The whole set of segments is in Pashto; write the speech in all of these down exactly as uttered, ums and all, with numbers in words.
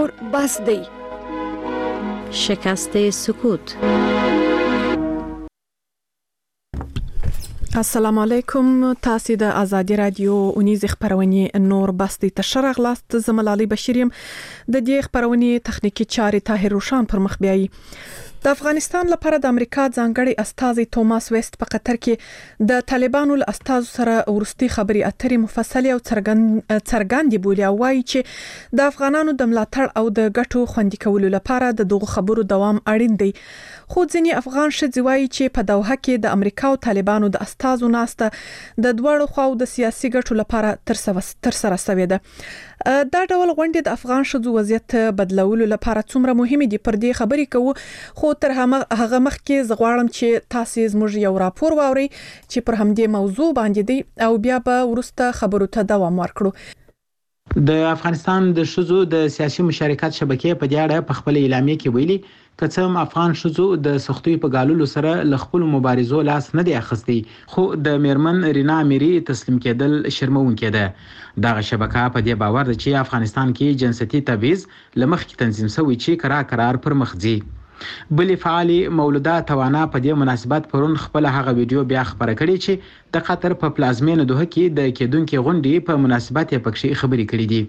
نور بس دی. شکست سکوت. السلام علیکم. تاسو د آزادی رادیو اونیز خبرونه نور بستی تشرغ لاست زملالي بشریم. د دې خبرونه تخنیکی چارې طاهر روشان پر مخ بیاي. د افغانستان لپاره د امریکا ځانګړي استازي توماس ویست په قطر کې د طالبانو له استازو سره ورستي خبري اترې مفصلي او څرګندې بولي او وايي چې د افغانانو د ملاتړ او د ګټو خوندي کولو لپاره د دغه خبرو دوام اړین دی. خو ځینې افغان ښځې وايي چې په دوحه کې د امریکا او طالبانو د استازو ناسته د دوړو خواو د سیاسي ګټو لپاره تر سره شوې ده. دا ډول غونډې د افغان ښځو وضعیت بدلولو لپاره څومره مهمه دي پر دې خبرې کوو. خو تر هغه مخکې زغواړم چې تاسو زموږ یو راپور واورئ چې پر همدې موضوع باندې دی او بیا به ورسته خبرو ته دوام ورکړو. د افغانستان د ښځو د سیاسي مشارکت شبکې په دې اړه په خپل اعلامیه کې ویلي کڅم افغان ښځو د سختۍ په ګاللو سره ل خپل مبارزو لاس نه دی اخستي خو د میرمن رینا اميري تسلیم کېدل شرمونکې ده. دغه شبکه په دې باور ده چې افغانستان کې جنسيتي تبعیض لمخکې تنظیم شوی چې قرار قرار پر مخ ځي. بلی فعالی مولوده توانا په دې مناسبت پرون خپل هغه ویډیو بیا خبره کړې چې د قطر په پلازمینه دوحه کې د کېدونکو غونډې په مناسبت یې پکې خبرې کړې دي.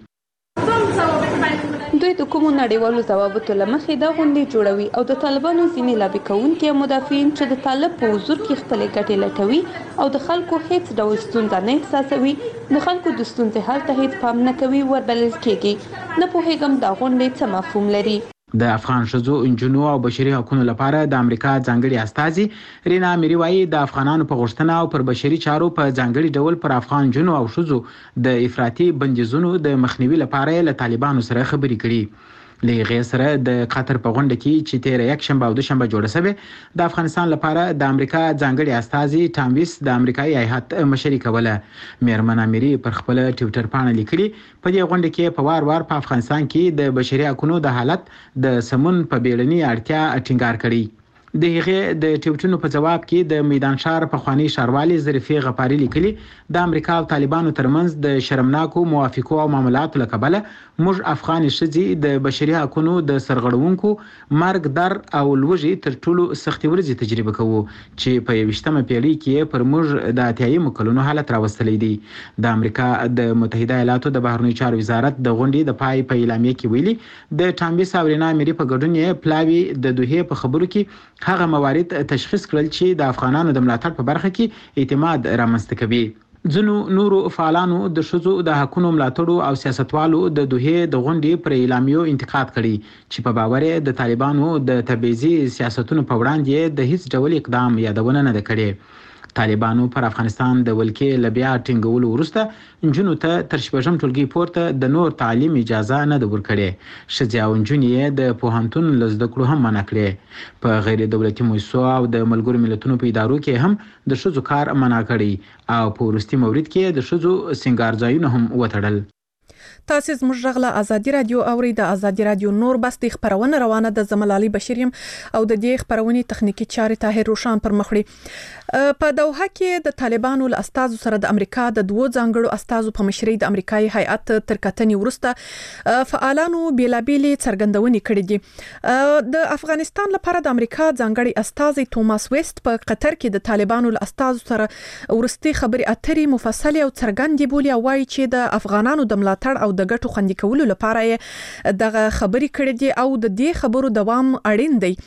دوی د کومو نړیوالو ضوابطو لمخې دا غونډې جوړوي او د طالبانو ځینې لابي کوونکي مدافعین چې د طالب په حضور کې خپل ګټې لټوي او د خلکو هیڅ ډول ستونزه نه احساسوي د خلکو د ستونزې حل ته هیڅ پام نه کوي وربلل کېږي. نه پوهېږم دا غونډې څه مفهوم لري. د افغان ښځو انجونو او بشري حقوقو لپاره د امریکا ځانګړي استازي رینا اميري وايي د افغانانو په غوښتنه او پر بشري چارو په ځانګړي ډول پر افغان جنو او ښځو د افراطي بندیزونو د مخنیوي لپاره له طالبانو سره خبرې کړي. لغه سره د قطر په غونډه کې چې تیر یک شنبه او دوشنبه جوړه شوه د افغانستان لپاره د امریکا ځانګړي استازي ټام ویس د امریکایي هیئت مشري کوله. میرمن اميري پر خپل ټوئیټر باندې لیکلي په دې غونډه کې په وار وار په افغانستان کې د بشري حقوقو د حالت د سمون په بیړني اړتیا ټینګار کړی. د هغه د ټویټونو په جواب کې د میدان شهر په خواني شاروالي ظریفي غفاري لیکلي د امریکا او طالبانو ترمنځ د شرمناکو موافقو او معاملاتو لکبله موږ افغان شذي د بشري حقوقو د سرغړونکو مرګ در او لوږي تر ټولو سختي ورځي تجربه کوو چې په یوشتمه پیړۍ کې پر موږ د اتیايي مکلونو حالت راوستلې دي. د امریکا د متحده ایالاتو د بهرنیو چارو وزارت د غونډې د پای په اعلامیه کې ویلي د ټامبیس او رینا اميري په ګډون یې پلاوی د دوه په خبرو کې هغه موارد تشخیص کړل چې د افغانانو د ملاتړ په برخه کې اعتماد رامنځته کوي. ځینو نورو فعالانو د شذو د حقوقو ملاتړو او سیاستوالو د دوه د غونډې پر اعلامیو انتقاد کړي چې په باور د طالبانو د تبعیضي سیاستونو په وړاندې د هیڅ ډول اقدام یادونه نه کړي. طالبانو پر افغانستان د ولکې لبیا ټینګولو ورسته انجونو ته تر شپږم ټولګي پورته د نور تعلیم اجازه نه د ورکړي. شذ او انجونې د پوهنتون لزده کړو هم منع کړي. په غیر دولتي مؤسسو او د ملګرو ملتونو په ادارو کې هم د شذو کار منع کړي او په ورستي مورید کې د شذو سنگار ځایونه هم وټړل. تاسو زموږ غږ آزادی رادیو اوري د آزادی رادیو نور بس د خبرونه روانه د زملالي بشریم او د دې خبرونې تخنیکی چارې طاهر روشان پر مخړي. په دوحه کې د طالبانو له استازو سره د امریکا د دوه ځانګړو استازو په مشرۍ د امریکایي هیئت تر کتنې ورسته فعالانو بیلابېلې څرګندونې کړې دي. د افغانستان لپاره د امریکا ځانګړي استازي توماس ویست په قطر کې د طالبانو له استازو سره ورستي خبري اترې مفصلي او څرګندې بولي او وايي چې د افغانانو د ملاتړ او د ګټو خوندي کولو لپاره دغه خبري کړې دي او د دې خبرو دوام اړین دی.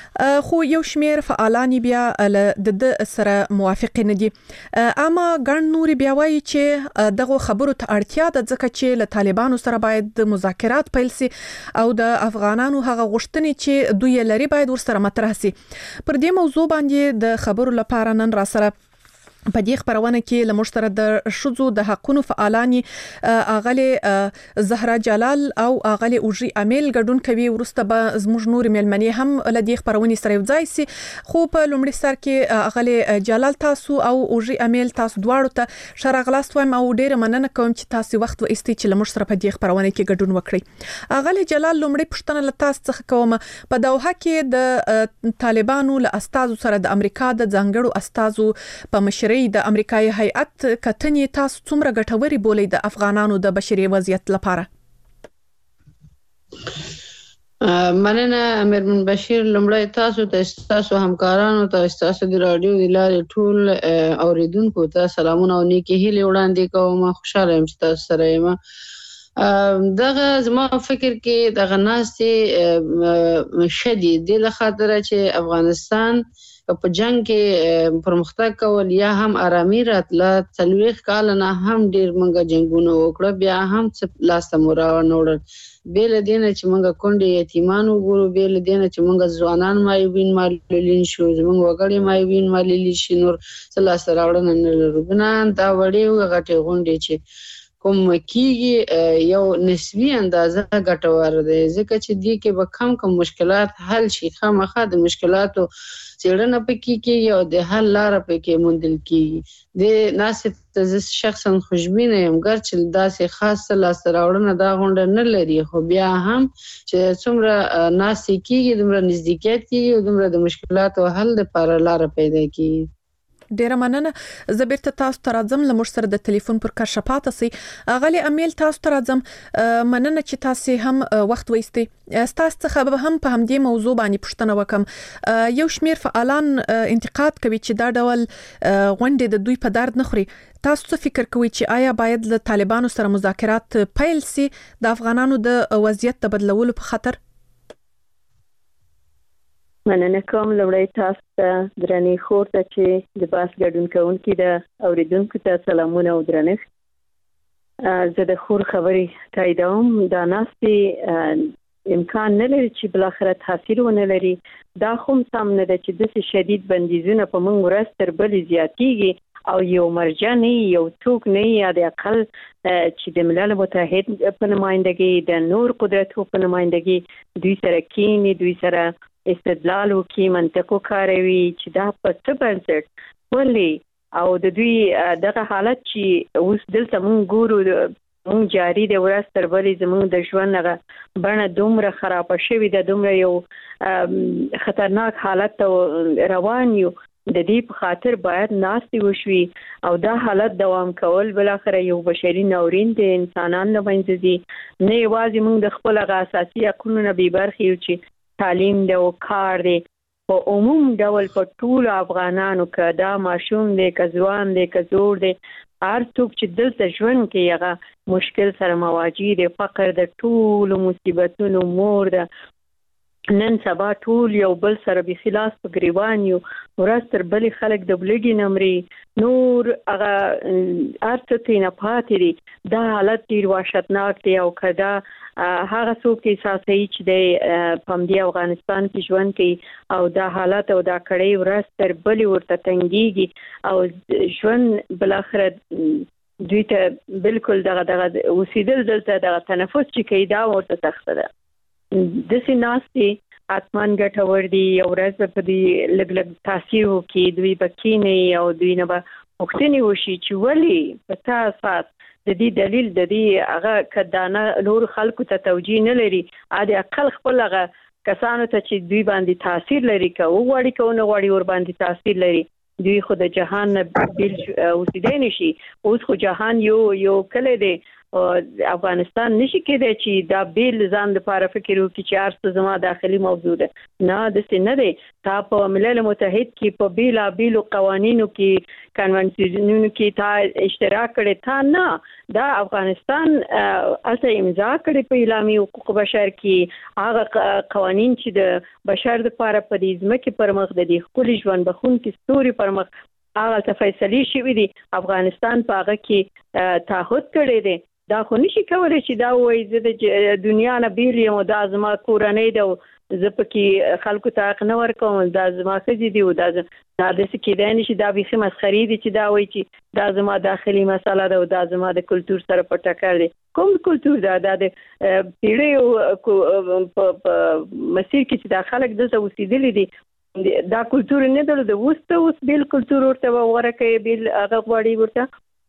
خو یو شمیر فعالان بیا د سره موافق نه دي. اما ګڼ نور بیا وایي چې دغه خبرو ته اړتیا ده ځکه چې له طالبانو سره باید د مذاکرات پیل شي او د افغانانو هغه غوښتنې چې دوی لري باید ورسره مطرح شي. پر دې موضوع باندې د خبرو لپاره نن را سره په دې خبرونه کې لمر سره د شذو د حقوقو فعالانی اغلی زهرا جلال او اغلی اوجي امیل ګډون کوي. ورسته به زموږ نور ملمنې هم له دې خبرونې سره یوځای سي. خو په لومړي سر کې اغلی جلال تاسو او اوجي امیل تاسو دواړو ته شرغلاست وایم او ډیره مننه کوم چې تاسو وخت و استي چې لمر سره په دې خبرونه کې ګډون وکړي. اغلی جلال لومړی پښتنه له تاسو څخه کوم په دوحه کې د طالبانو له استازو سره د امریکا د ځانګړو استازو په مشرۍ د امریکایي هیئت کتنې تاسو څومره ګټوري بولئ د افغانانو د بشري وضعیت لپاره؟ مننه امرمن بشیر. لمړی تاسو ته تاسو همکارانو ته تاسو د رادیو د لارې ټول اوریدونکو ته سلامونه او نیکی هیلې وړاندې کوم. خوشاله یم چې تاسو سره یم. دغه زما فکر کې دغه ناستې شدید د خاطر چې افغانستان په جنگ کې پرمختګ کول یا هم آرامي راتله، څلوېښت کاله نه هم ډېر موږ جنګونه وکړه، بیا هم څه لاسته مو راونه بې له دې نه چې موږ کونډې یتیمان وګورو، بې له دې نه چې موږ ځوانان مایوبین معلولین شو، زموږ وګړي مایوبین معلولین شي، نور څه لاسته راوړنه نه لرو. بنان دا وړې غټې غونډې چې کوم کیږي یو نسبی اندازه ګټور دی، ځکه چې دې کې به کم کم مشکلات حل شي. خامخا د مشکلاتو څېړنه پکې کېږي او د حل لاره پکې موندل کېږي. د ناسې ته زه شخصا خوشبینه یم، ګرچې داسې خاصه لاسته راوړنه دا غونډه نه لري، خو بیا هم چې څومره ناسې کېږي دومره نزدېکیت کېږي او دومره د مشکلاتو حل لپاره لاره پیدا کېږي. ډیره مننه. زه بیرته تاسو ته راځم، له موږ سره د ټلیفون پر کار شپاته سي. غالي امیل تاسو ته راځم. مننه چې تاسو هم وخت وایستئ. تاسو څخه به هم په همدې موضوع باندې پوښتنه وکم. یو شمیر فعالان انتقاد کوي چې دا ډول غونډې د دوی په درد نه خوري. تاسو څه فکر کوئ چې آیا باید له طالبانو سره مذاکرات پیل سي د افغانانو د وضعیت د بدلولو په خاطر؟ مننه کوم. لومړی تاسو ته درنې خور ته چې د باس ګډون کوونکي د اوریدونکو ته سلامونه او درنښت. زه د خور خبرې تاییدوم. دا ناستې امکان نه لري چې بل اخر تاثیر ونه لري. دا خو سم نه ده چې د شدید بندیزونه په موږ ورځ تر بلې زیاتېږي او یو مرجع نه یو څوک نه یا د اقل چې د ملل متحد په نمائندګۍ د نور قدرتو په نمائندګۍ دوی سره کینی، دوی سره استدلال وکي، منطق وکاروي چې دا په څه بنسټ ولې او د دوی دغه حالت چې اوس دلته موږ ګورو موږ جاری د ورځ تر بلې زموږ د ژوند هغه بڼه دومره خرابه شوې ده، دومره یو خطرناک حالت روان یو. د دې په خاطر باید ناستې وشوي او دا حالت دوام کول بل اخر یو بشري ناورین د انسانانو نه منځ دي. نه یوازې موږ د خپل اساسي حقوقو نه بې برخې یو چې تعلیم دی او کار دی، په عموم ډول په ټول افغانانو که دا ماشوم دی که ځوان دی که زوړ دی، هر څوک چې دلته ژوند کې هغه مشکل سره مواجه دی. فقر د ټولو مصیبتونو مور ده. نن سبا ټول یو بل سره به خلاص په گریوان یو، ورځ تر بلې خلک د بلګي نمرې نور هغه ارته نه پاتې دي. دا حالت ډیر وحشتناک دی او کدا هغه څوک احساسوي چې د پمدی افغانستان کې ژوند کوي او دا حالت او دا کړي ورځ تر بلې ورته تنګيږي او ژوند بل اخر دوی ته بالکل دغه دغه اوسیدل دلته دغه تنفس چې کوي دا ورته سخت ده. د سیناستي اتمان ګټور دي او ورځ په دې لګ لګ تاثیر وکي، دوی بکینه او دوی نه به وختنی وشي چې ولی په تاسو د دې دلیل د دې هغه کدانه نور خلکو ته توجیه نه لري. اده اقل خپل هغه کسانو ته چې دوی باندې تاثیر لري که وغواړي که نه غواړي ور باندې تاثیر لري، دوی خو د جهان بیل اوسیدای نشي. اوس خو جهان یو یو کله دی افغانستان نشي کېدای چې دا بیل ځان لپاره فکر وکړي چې ارسته زما داخلي موضوع ده. نه داسې نه دی. تا په ملل متحد کې په بیلا بیلو قوانینو کې کنونسیونونو کې تا اشتراک کړی، تا نه دا افغانستان اصل امضا کړی په اعلامیه حقوق بشر کې هغه قوانین چې د بشر لپاره په دې ځمکې پر مخ د دې ښکلي ژوند بخونکي ستوري پر مخ هغه تفصیلي شوی دی. افغانستان په هغه کې تعهد کړی دی. دا خو نشي کولای چې دا وایي زه د دنیا نه بیل یم او دا زما کورنۍ ده زه پکې خلکو ته حق نه ورکوم، دا زما ښځې دي او دا دا داسې کېدای نشي. دا بیخي مسخرې دي چې دا وایي چې دا زما داخلي مسله ده او دا زما د کلتور سره په ټکر دی. کوم کلتور ده؟ دا د پیړیو په مسیر کې چې دا خلک دلته اوسېدلي دي دا کلتور نه درلود. اوس ته اوس بیل کلتور ورته وره کوي، بیل هغه غواړي ورته.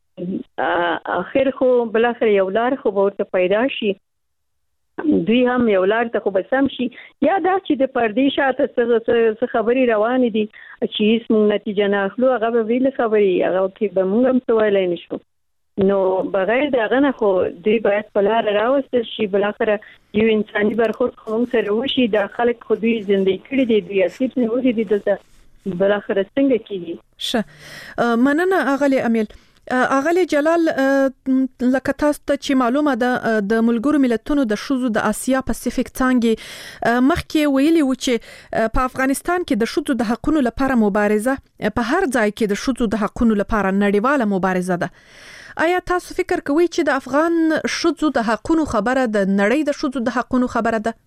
اخر خو بل اخر یو لار خو ورته پیدا شي، دوی هم یو لار ته خو به سم شي. یا دا چې د پردې شاته څه خبرې روانې دي چې هیڅ موږ نتیجه نه اخلو، هغه به ویل خبرې هغه کې به موږ هم څه ویلی نشو. نو بغیر دغه نه خو دوی باید په لار راوستل شي، بل اخر یو انساني برخورد خو سره وشي. د خلک خو دوی ژوندۍ کړي دي، دوی اصیب نه وږي دي، دلته بل اخر څنګه کیږي. شه مننه اغلی امیل. اغلی جلال، لکه تاسو ته چې معلومه ده د ملګرو ملتونو د شوزو د آسیا پاسفیک څانګې مخکې ویلي و چې په افغانستان کې د شوزو د حقوقو لپاره مبارزه په هر ځای کې د شوزو د حقوقو لپاره نړیواله مبارزه ده. آیا تاسو فکر کوئ چې د افغان شوزو د حقوقو خبره د نړۍ د شوزو د حقوقو خبره ده؟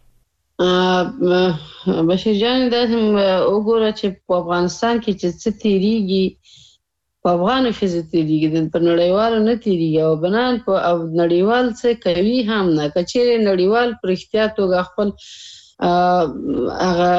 بشیر جان، دا وګوره چې په افغانستان کې چې څه تیریږي په افغانو ښځو تیریږي، په نړیوالو نه تیریږي، او بنان په نړیوال څه کوي هم نه. که چیرې نړیوال په رښتیا توګه خپل هغه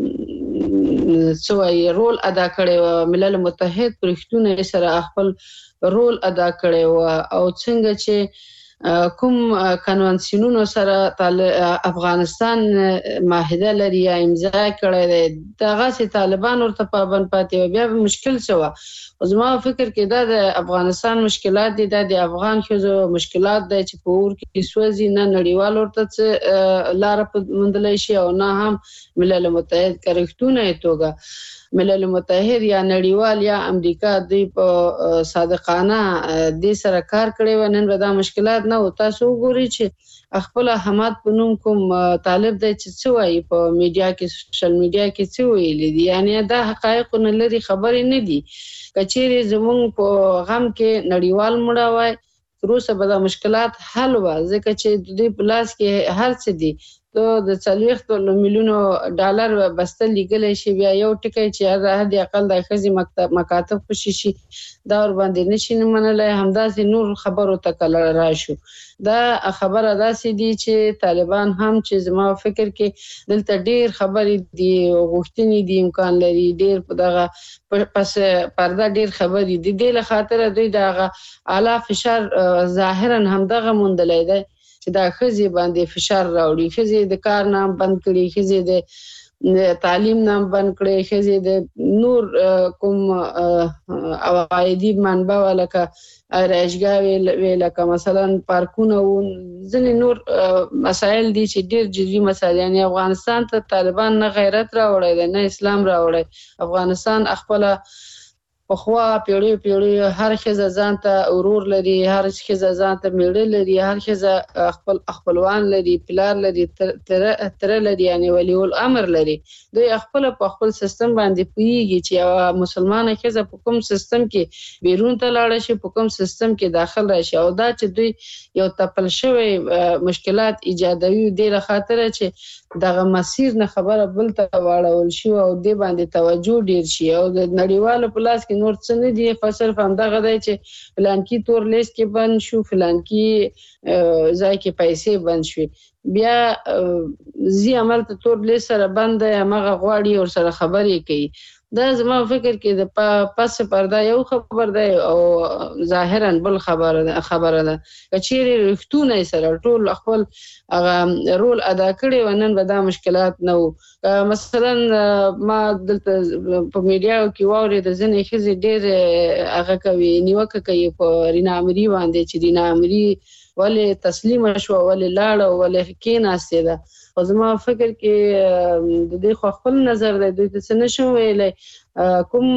څه وایي رول ادا کړی و، ملل متحد په رښتونه سره خپل رول ادا کړی و، او څنګه چې کوم کنوانسیونونو سره افغانستان معاهده لري یا امضا کړی دی، دغه سي طالبان ورته پابند پاتې و، بیا به مشکل شوه. او زما فکر کې دا د افغانستان مشکلات دي، دا د افغان ښځو مشکلات دی چې په اور کې سوځي، نه نړیوال ورته څه لاره موندلی شي او نه هم ملل متحد که رښتونه توګه ملل متحد یا نړیوال یا امریکا دوی په صادقانه دې سره کار کړی و، نن به دا مشکلات نه و. تاسو وګورئ چې خپل حماد په نوم کوم طالب دی چې څه وایي په میډیا کې، سوشل میډیا کې څه ویلي دي، یعنی دا حقایق نه لري، خبرې نه دي. کچېرې زمونږ په غم کې نړیوال مړه وای، تر اوسه به دا مشکلات حل و، ځکه چې د دوی په لاس کې هر څه دي. ته د څلوېښتو میلیونو ډالر بسته لیږلی شي، بیا یو ټکی چې د حد اقل د ښځې مکاتب خوشي شي دا ورباندې نشي منلی. همداسې نور خبرو ته کله راشو، دا خبره داسې دي چې طالبان هم چې زما فکر کې دلته ډیر خبرې دي، غوښتنې دي، امکان لري ډیر په دغه پس پرده ډیر خبرې دي. دې له خاطره دوی دغه اعلی فشار ظاهرا هم دغه موندلی دی چې دا ښځې باندې فشار راوړي، ښځې د کار نام بند کړي، ښځې د تعلیم نام بند کړي، ښځې د نور کوم عوایدي منبع لکه رایشګاه لکه مثلا پارکونه و ځینې نور مسایل دي چې ډیر جدي مسایل. یعنی افغانستان ته طالبان نه غیرت راوړی دی نه اسلام راوړی. افغانستان خپل پخوا پیړیو پیړیو هر ښځه ځان ته ورور لري، هر ښځه ځان ته میړه لري، هر ښځه خپل خپلوان لري، پلار لري، تره لري، یعنی ولی الامر لري. دوی خپل په خپل سیستم باندې پوهیږي چې یوه مسلمانه ښځه په کوم سیستم کې بیرون ته لاړه شي، په کوم سیستم کې داخل راشي، او دا چې دوی یو تپل شوی مشکلات ایجادوي دې له خاطره چې دغه مسیر نه خبره بل ته واړول شي او دې باندې توجه ډیر شي. او د نړیوالو په لاس کې نور څه نه دي، صرف همدغه دی چې فلانکي تور لیست کې بند شو، فلانکي ځای کې پیسې بند شوي، بیا زی عمل ته تور لیست سره بند دی، همغه غواړي ورسره خبرې کوي. دا زما فکر کې د پس پرده یو خبر دی او ظاهرا بل خبره ده خبره ده که چیرې رښتونه سره ټول خپل هغه رول ادا کړي و، نن به دا مشکلات نه وو. مثلا ما دلته په میډیا کې واورېده ځینې ښځې ډېر هغه کوي، نیوکه کوي په رینا امري باندې چې رینا امري ولې تسلیمه شوه، ولې لاړه، ولې کېناستې ده. خو زما فکر کې د دې خو خپل نظر دی، دوی ته څه نشم ویلی. کوم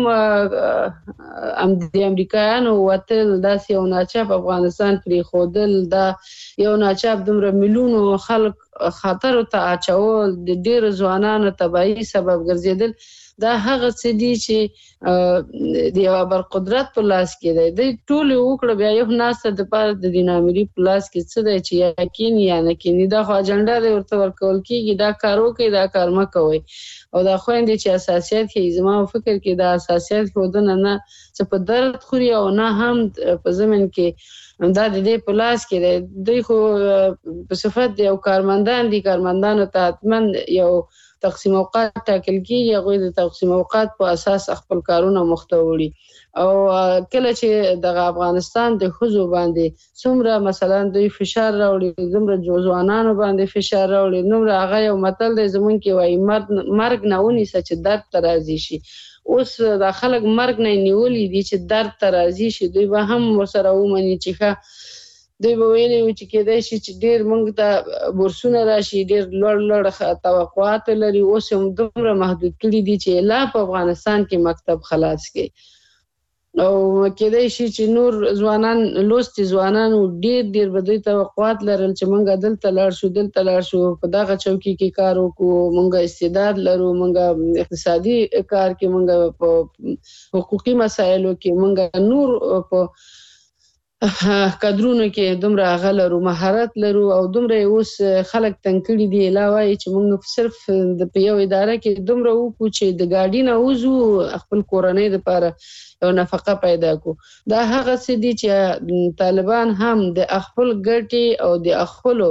د امریکایانو وتل داسې یو ناچاپ افغانستان پرېښودل، دا یو ناچاپ دومره میلیونو خلک خطرو ته اچول، د ډېرو ځوانانو تباهي سبب ګرځېدل، دا هغه څه دي چې د یو برقدرت په لاس کې دی. دوی ټول وکړه، بیا یو ناسته د پاره د دین امري په لاس کې څه دی چې یا کینی یا نه کینی، دا خو اجنډا دی ورته ورکول کېږي، دا کار وکړئ، دا کار مه کوئ. او دا خویندې چې حساسیت ښیي، زما فکر کې دا حساسیت ښودنه نه څه په درد خوري او نه هم په ضمن کې دا د دې په لاس کې دی. دوی خو په صفت د یو کارمندان دي، کارمندانو ته حتما یو تقسیم اوقات ټاکل کېږي، هغوی د تقسیم اوقات په اساس خپل کارونه مخته وړي. او کله چې د افغانستان د خزو باندې څومره مثلا دوی فشار راوړي زموږ ځوانانو باندې فشار راوړي نو هغه یو متل دی زمونږ کې وایي مرګ نه ونی سچ درد ترازی شي اوس د خلک مرګ نه نیولې دي چې درد ترازی شي دوی به هم ورسره ومني چې ښه دوی به ویلي و چې کېدای شي چې ډېر موږ ته بورسونه راشي ډېر لوړ لوړ توقعات لري اوس هم دومره محدود کړي دي چې لا په افغانستان کې مکتب خلاص کړي او کېدای شي چې نور ځوانان لوستي ځوانان ډېر ډېر به دوی توقعات لرل چې موږ دلته لاړ شو دلته لاړ شو په دغه چوکۍ کې کار وکړو موږ استعداد لرو موږ اقتصادي کار کې موږ په حقوقي مسایلو کې موږ نور په کادرونو کې دومره هغه لرو مهارت لرو او دومره اوس خلک تنګ کړي دي لا وایي چې موږ صرف د په یو اداره کې دومره وکړو چې د ګاډي نه وځو خپل کورنۍ دپاره او نفقه پیدا کو دا هغه څه دي چې طالبان هم د خپل ګټې او د خپل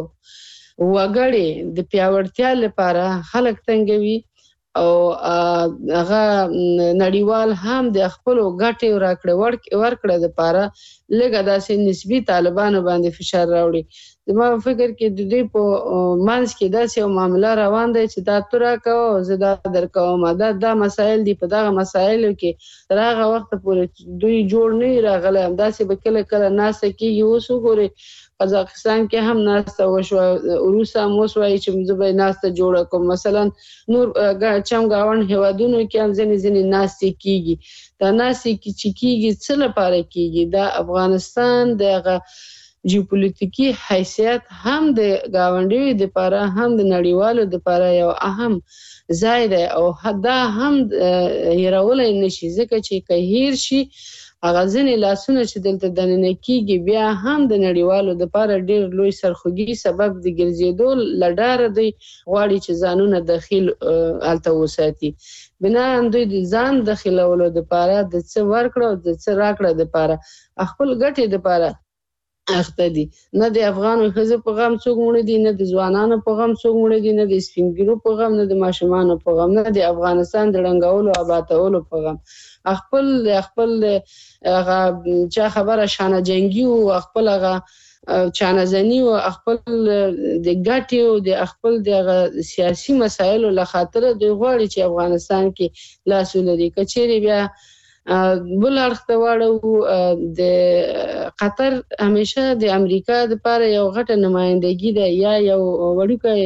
وګړي د پیاوړتیا لپاره خلک تنګوي او هغه نړیوال هم د خپل ګټې راکړه ورکړه لپاره لږه داسې نسبی طالبانو باندې فشار راوړي زما فکر کې د دې په منځ کې داسې یو معامله روان دی چې دا تو راکوه زه دا درکوم دا دا مسایل دي په دغه مسایلو کې تر هغه وخته پورې دوی جوړ نه راغلی همداسې به کله کله ناسته کېږي اوس وګورئ قزاقستان کې هم ناسته وشوه روس هم اوس وایي چې زه به یې ناسته جوړه کوم مثلا نور چم ګاونډ هېوادونو کې هم ځینې ځینې ناستې کېږي دا ناستې چې کېږي څه لپاره کېږي دا افغانستان د هغه جیوپولیټیکي حیثیت هم د گاونډیو لپاره هم د نړیوالو لپاره یو اهم ځای دی او دا هم هیرولای نشي ځکه چې که هیر شي هغه ځینې لاسونه چې دلته دننه کېږي بیا هم د نړیوالو لپاره ډېر لوی سرخوږي سبب د ګرځېدو له ډاره دوی غواړي چې ځانونه دخیل هلته وساتي بناً دوی د ځان دخیلولو لپاره د څه ورکړه او د څه راکړه لپاره خپل ګټې لپاره اخته دي نه د افغانو ښځو په غم څوک مړه دي نه د ځوانانو په غم څوک مړه دي نه د سپین ږیرو په غم نه د ماشومانو په غم نه د افغانستان د ړنګولو آبادولو په غم خپل خپل هغه چا خبره شانه جنګي او خپل هغه چانه‌زني او خپل د ګټې او د خپل د سیاسي مسایلو له خاطره دوی غواړي چې افغانستان کې لاس ولري که چیرې بیا بل اړخ ته واړو د قطر همیشه د امریکا لپاره یو غټه نمائندګي ده یا یو وړوکی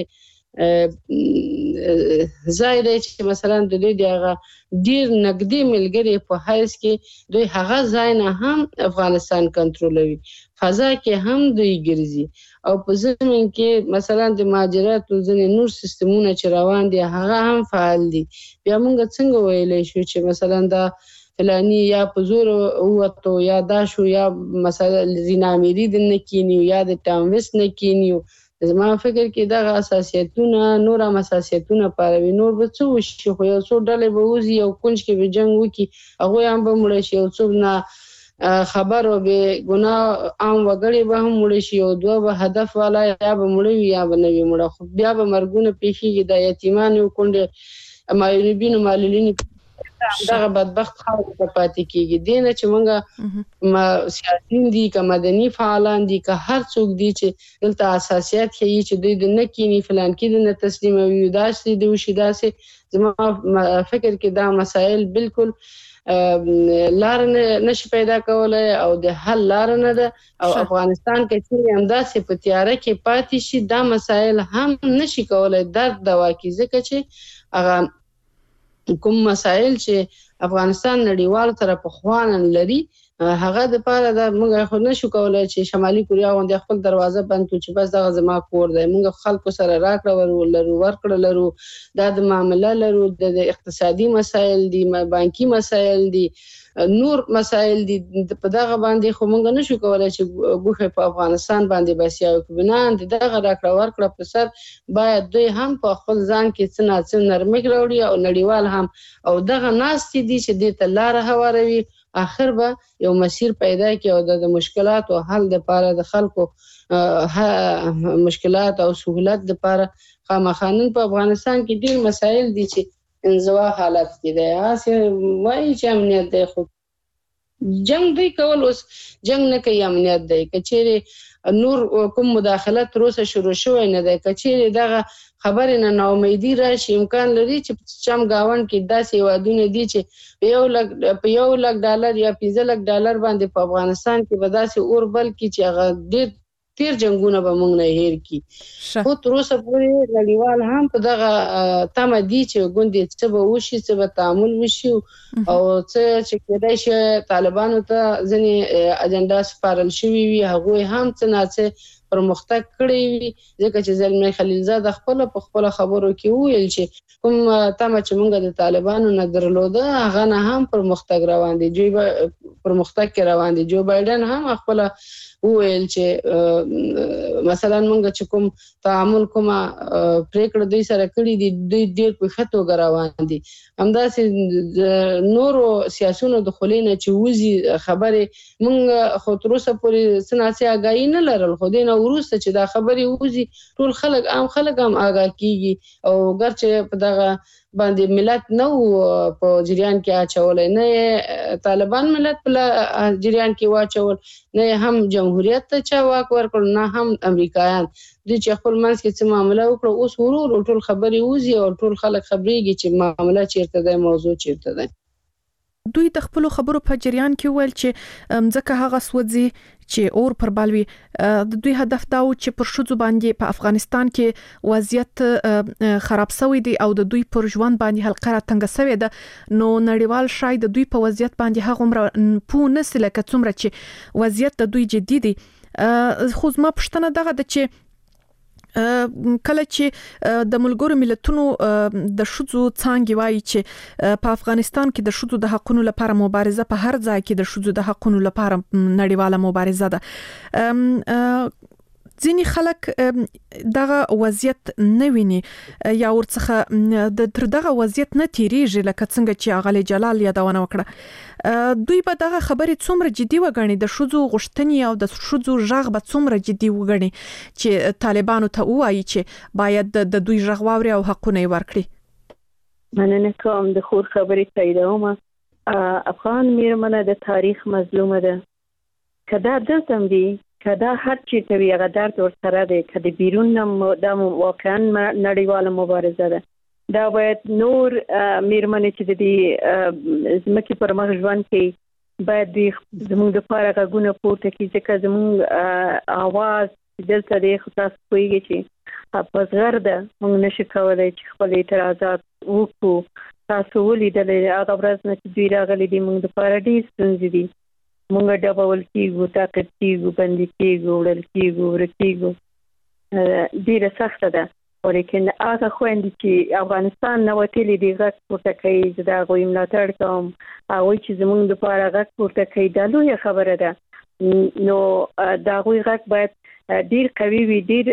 ځای دی چې مثلا د دوی د هغه ډېر نږدې ملګري په حیث کې دوی هغه ځای نه هم افغانستان کنټرولوي فضا کې هم دوی ګرځي او په زمین کې مثلا د مهاجراتو ځینې نور سیستمونه چې روان دي هغه هم فعال دي بیا موږ څنګه ویلی شو چې مثلا دا فلانی یا په زور ووتو یا دا شو یا مثلا زینا امیری د نه کینیو یا د ټاموس نه کینیو زما فکر کې دغه اساسیتونه نور هم اساسیتونه پاروي نور به څه وشي خو یو څو ډلې به وځي یو کونج کې به جنګ وکړي هغوی هم به مړه شي یو څوک نه خبر او به ګناه عام وګړي به هم مړه شي او دوه به هدف والا یا به مړه وي یا به نه وي مړه خو بیا به مرګونه پیښیږي د یتیمانو کونډې مایوریبینو معلولینو دغه بدبخت خلک ته پاتې کېږي دې نه چې موږ سیاسیون دي که مدني فعالان دي که هر څوک دي چې دلته اساسیات ښیي چې دوی د نه کیني فلان کې د نه تسلیموي داسې د وشي داسې زما فکر کې دا مسایل بالکل لار نشي پیدا کولای او د حل لار نه ده او افغانستان کې چې همداسې په تیاره کې پاتې شي دا مسایل هم نشي کولای درد دوا کړي ځکه چې هغه کوم مسایل چې افغانستان نړیوال سره په خوانن لري هغه د پاره د موږ خو نشو کولای چې شمالي کوریا غونډه خپل دروازه بند کړي چې بس دغه زما کور دی موږ خلکو سره راکړه ورولرو ورکړه لرو دا د معاملې لرو د اقتصادي مسایل دي بانکي مسایل دي نور مسایل دي په دغه باندې خو موږ نشو کولای چې ګوښه په افغانستان باندې بس یو بنان دغه راکړه ورکړه په سر باید دوی هم په خپل ځان کې څه نه څه نرمښت راوړي او نړیوال هم او دغه ناستې دي چې دې ته لاره هواروي اخر به یو مسیر پیدا کړي او د مشکلات او حل لپاره د خلکو مشکلات او سہولت لپاره خامخانن په افغانستان کې ډېر مسایل دي چې انزوا حالت کې دی هسې وایي چې امنیت دی خو جنگ دوی کول اوس جنگ نه کوي امنیت دی کچېره نور کوم مداخلت روسه شروع شوی نه دی کچېره دغه خبرې نه ناامیدي راشي امکان لري چې چم گاوند کې داسې وادونه دي چې یو لک په یو لک ډالر یا پنځه لک ډالر باندې په افغانستان کې به داسې اور بل کې چې هغه ډېر تیر جنگونه به موږ نه هیر کی خو تر اوسه پورې نړیوال هم په دغه تمه دي چې ګوندې څه به وشي څه به تعامل وشي او څه چې کېدای شي طالبانو ته ځینې اجنډا سپارل شوي وي هغوی هم څه ناڅه پرمختګ کړی وي ځکه چې زلمی خلیلزاد خپل په خپل خبرو کې ویل چې کوم تمه چې موږ د طالبانو نه درلوده هغه نه هم پرمختګ روان دي جو پرمختګ کې روان دي جو بایدن هم خپل ویل چې مثلا موږ چې کوم تعامل کوم پریکړه دوی سره کړی دي دوی ډېر په خطو غراوان دي همداسې نورو سیاسيونو د خلینو چې وزي خبره موږ خو تر اوسه پورې سناسي آگاهی نه لرل خو دینه ورسته چې دا خبره وزي ټول خلک عام خلک هم آگاه کیږي او ګرچه په دغه باندې ملت نو په جریان کې اچولای نه طالبان ملت په جریان کې واچول نه هم جمهوریت ته چا واک ورکړ نه هم امریکایان د چې خپل منځ کې څه معاملې وکړه اوس ورور ټول خبري وزي او ټول خلک خبريږي چې معاملې چیرته ده موضوع چیرته ده دوی د خپل خبرو په جریان کې ویل چې ځکه هغه سوځي چې اور پر بالوي د دوی هدف دا و چې پر شذو باندې په افغانستان کې وضعیت خراب شوی دی او د دوی پر ژوند باندې حلقه تنګ شوی ده نو نړیوال شاید د دوی په وضعیت باندې هغه عمر پو نسله کڅومره چې وضعیت د دوی جدي دي خو زما پښتنه دغه د چې کله چې د ملګرو ملتونو د شذو څنګه وایي چې په افغانستان کې د شذو د حقوقو لپاره مبارزه په هر ځای کې د شذو د حقوقو لپاره نړیواله مبارزه ده ځینې خلک دغه وضعیت نه ویني یا ورڅخه د تر دغه وضعیت نه تیریږي لکه څنګه چې اغلی جلال یادونه وکړه دوی به دغه خبرې څومره جدي وګڼي د شذو غوښتنې او د شذو ژغ به څومره جدي وګڼي چې طالبانو ته وایي چې باید د دوی ژغ واوري او حقونه ورکړي مننه کوم د خور خبرې تاییدوم افغان میرمنه د تاریخ مظلومه ده کدا دلته دی کدا هر چی ته وی غدار ور سره ده کدی بیرون نم د واقعا نړیواله مبارزه ده دا باید نور میرمنې چې د دې زمکه پر مخ ژوند کې باید د زموږ د پاره غوونه پورته کې ځکه زموږ आवाज دلته د خاص کوي چې په زغر ده موږ نشو کولای چې خپل اعتراضات وکړو تاسو ولیدلې هغه ورځ نه چې دوی راغلي دي موږ د پاره ډیر ستونزې دي مونږ ډبول کیږو طاقت کیږو باندې کیږو وړل کیږو ورکیږو ډیره سخته ده ولیکن هغه خويندې چې افغانستان نه وتلي دي غږ پورته کوي دا غوي ملاتړ کوم او چې زمونږ د پاره غږ پورته کوي دا لویه خبره ده نو دا غوي غږ باید ډیر قوي وي ډیر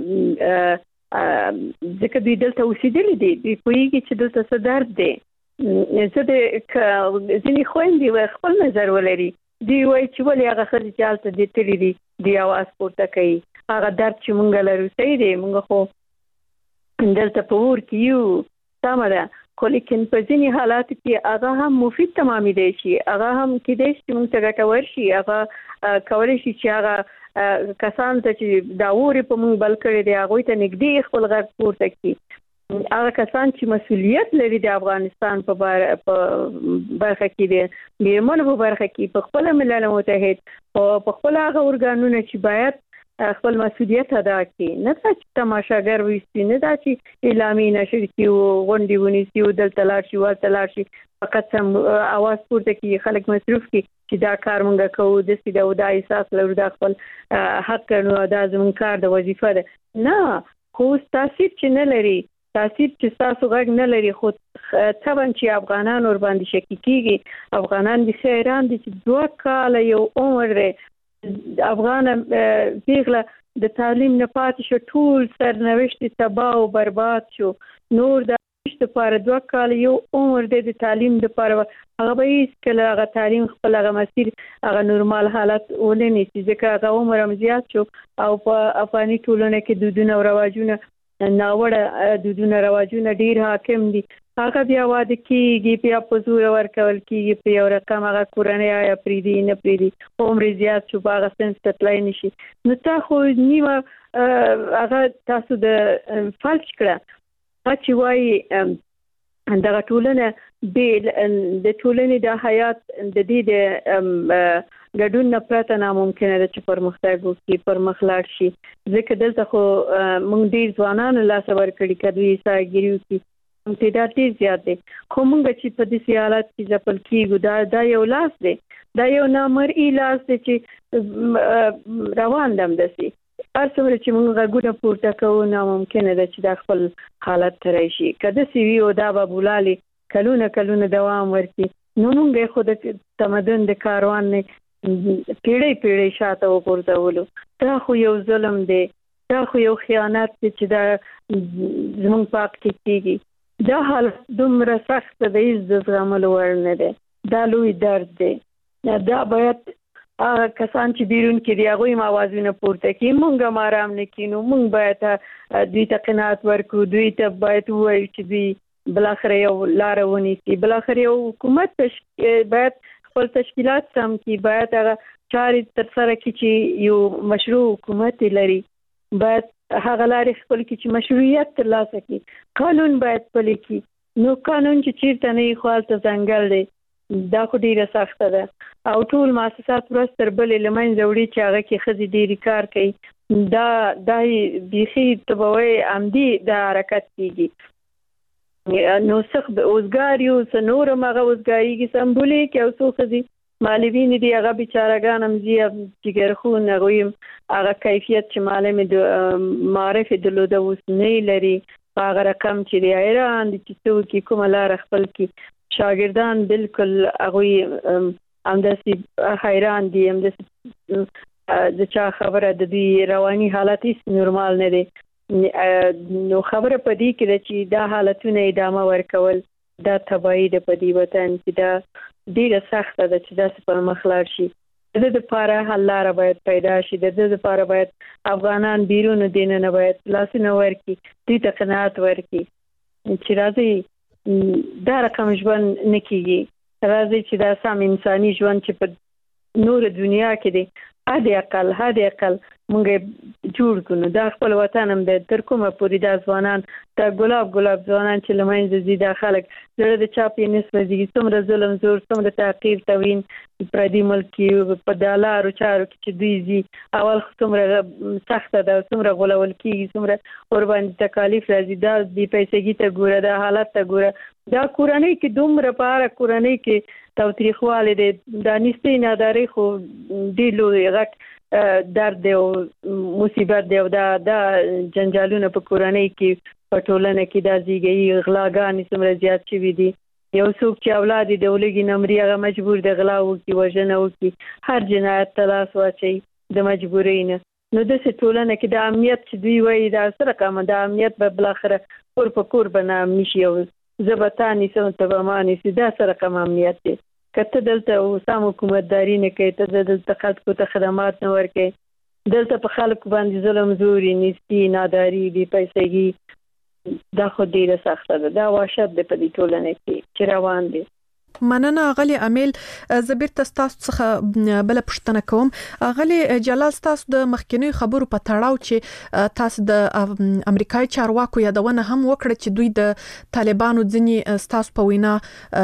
ځکه دوی دلته اوسېدلي دي دوی پوهیږي چې دلته څه درد دی زه د ځینې خويندې خپل نظر ولري دی وای چې ولې هغه خځې چې حالت دي تللی دي دی आवाज پورته کوي هغه درد چې مونږ لرو صحیح دی مونږ خو دلته په ور کې یو سم ده خو لیکن په ځینې حالات کې هغه هم مفید تمامي دی شي هغه هم کې دی چې مونږ ته ګټور شي هغه کولای شي چې هغه کسان ته چې دا ووري په مونږ بل کړي دی هغه ته نږدې خپل غږ پورته کوي هغه کسان چې مسؤلیت لري د افغانستان په برخه کې دي میرمنو په برخه کې په خپل ملل متحد او په خپل هغه ارګانونه چې باید خپل مسؤلیت ادا کړي نه چې تماشاګر وي نه چې اعلامي نشر کې غونډې ونیسي او دلته لاړ شي ورته لاړ شي فقط هم اواز پورته کوي خلک مصروف کی چې دا کار مونږ کوو د سیده او د احساس لرو د خپل حق نو ادا زموږ کار د وظیفه ده نه خو تاثیر چې نه لري تاثیر چې تاسو غږ نه لري خو طبعا چې افغانان ور باندې شکی کیږي افغانان د خیران دي چې دوه کال یو عمر افغان پیغله د تعلیم نه پاتې شو ټول سرنوشت تباہ او برباد شو نور د د پاره دوه کال یو عمر د تعلیم د پاره هغه به هیڅ کله هغه تعلیم خپل هغه مسیر هغه نورمال حالت ولني چې ځکه هغه عمر هم زیات شو او په افغاني ټولنه کې دودونه او رواجونه ناوړه دودونه رواجونه ډیر حاکم دي هغه بیا واده کیږي بیا په زور ورکول کیږي په یو رقم هغه کورنۍ یا پریدي نه پریدي عمر زیات شو هغه سنس تطلای نشي نو تا خو نیمه هغه تاسو د فالش کړه چې وایي دغه ټولنه د ټولنې د حیات د دې د ګډون نه پرته ناممکنه ده چې پرمختګ وکړي پرمخ لاړ شي ځکه دلته خو موږ ډیر ځوانانو لاس ورکړي کړي ساګریو کې امتداد ډیر زیات دي خو موږ چې په دې حالت کې ځپل کیږو دا دا یو لاس دی دا یو نامرئي لاس دی چې روان دم دسي ارڅومره چې موږ غوډه پورته کوو ناممکنه ده چې دا خپل حالت ترای شي کله سی وی او دا به بولالي کلونه کلونه دوام ورکړي نو موږ خو د تمدن د کاروان نه پیړۍ پیړۍ شاته وګرځولو دا خو یو ظلم دی دا خو یو خیانت دی چې دا زموږ پاک کیږي دا حالت دومره سخت دی چې زغمل ور نه دی دا لوی درد دی دا باید هغه کسان چې بیرون کې دی هغه موازنه پورته کوي مونږه مارام نه کینو مونږ باید دوی ته قناعت ورکو دوی ته باید وایو چې دوی بل اخر یو لار ونیسي بل اخر یو حکومت باید خپل تشکیلات سم کی باید هغه چارې تر سره کی چې یو مشروع حکومت لري باید هغه لارې خپل کی چې مشروعیت ترلاسه کی قانون باید پلي کی نو قانون چې چیرته نه خپل ته ځنګل دی دا خو ډیره سخته ده او ټول مؤسسات ورستر بلې لمن زوړي چې هغه کې خزي ډیری کار کوي دا دای بيخي تبوي عمدي د حرکت کیږي نو څخه اوسګاریو سنور مغه اوسګاری کې سمبولې کې او څو خزي مالوین دي هغه بیچارهګان هم زی جګر خو نه غویم هغه کیفیت چې معلم د معرفت دلوده اوس نه لري هغه رقم چې دی ایران د چې څو کې کومه لار خپل کې شاګردان بالکل هغه همداسي حیران دي همداسي د چا خبره د دې رواني حالت هیڅ نورمال نه دي نو خبره پدې کې چې دا حالتونه ادامه ورکول دا تبعی د پدې وطن چې دا ډیره سخته ده چې دا په مخلاړ شي د دې لپاره حل لار باید پیدا شي د دې لپاره باید افغانان بیرون دین نه باید لاسونه ورکي دې ته قناعت ورکي چې راځي دا رقم ژوند نکېږي راځي چې دا سم انساني ژوند چې په نور دنیا کې دی هدي اقل هدي اقل مونږ جوړ کړو دا خپل وطن هم د تر کومه پوری د ځوانان دا ګلاب ګلاب ځوانان چې لمنځ دي د خلک زړه د چاپی نسبت دي څومره ظلم زور څومره تعقیب توهین پردي ملکی په دالارو چارو کې چې دوی زی اول څومره سخت ده څومره غولول کیږي څومره ور باندې تکالیف راځي دا د پیسګي ته ګوره دا حالت ته ګوره دا کورنۍ کې دومره پاره کورنۍ کې توتریخواله دي دا نستې ناداري خو دی لوی غټ درد او مصیبت دی او دا دا جنجالونه په کورنۍ کې په ټولنه کې دا زیږي غلاګان څومره زیات شي دي یو څوک چې اولاد د ولګي نمرې هغه مجبور دی غلا وکي وژنه وکي هر جنایت تلاش واچي د مجبورین نو د ټولنه کې د امنیت چې دوی وایي دا سره کوم د امنیت په بل اخره کور په کور بنام نشي او زبطانی سم تبمانی سیدا سره کوم امنیت دی کته دلته او سم حکومتداري نه کوي ته دلته خلکو ته خدمات نه ورکوي دلته په خلکو باندې ظلم زوري نيستي ناداري دي پیسېږي دا خو ډیره سخته ده دا وحشت د پدې ټولنې کې چې روان دي مننه غلي امیل زبیر تاسو څخه بل پښتنه کوم غلي جلال تاسو د مخکینی خبرو په تړاو چې تاسو د امریکای چارواکو یادونه هم وکړه چې دوی د طالبانو ځنی تاسو په وینا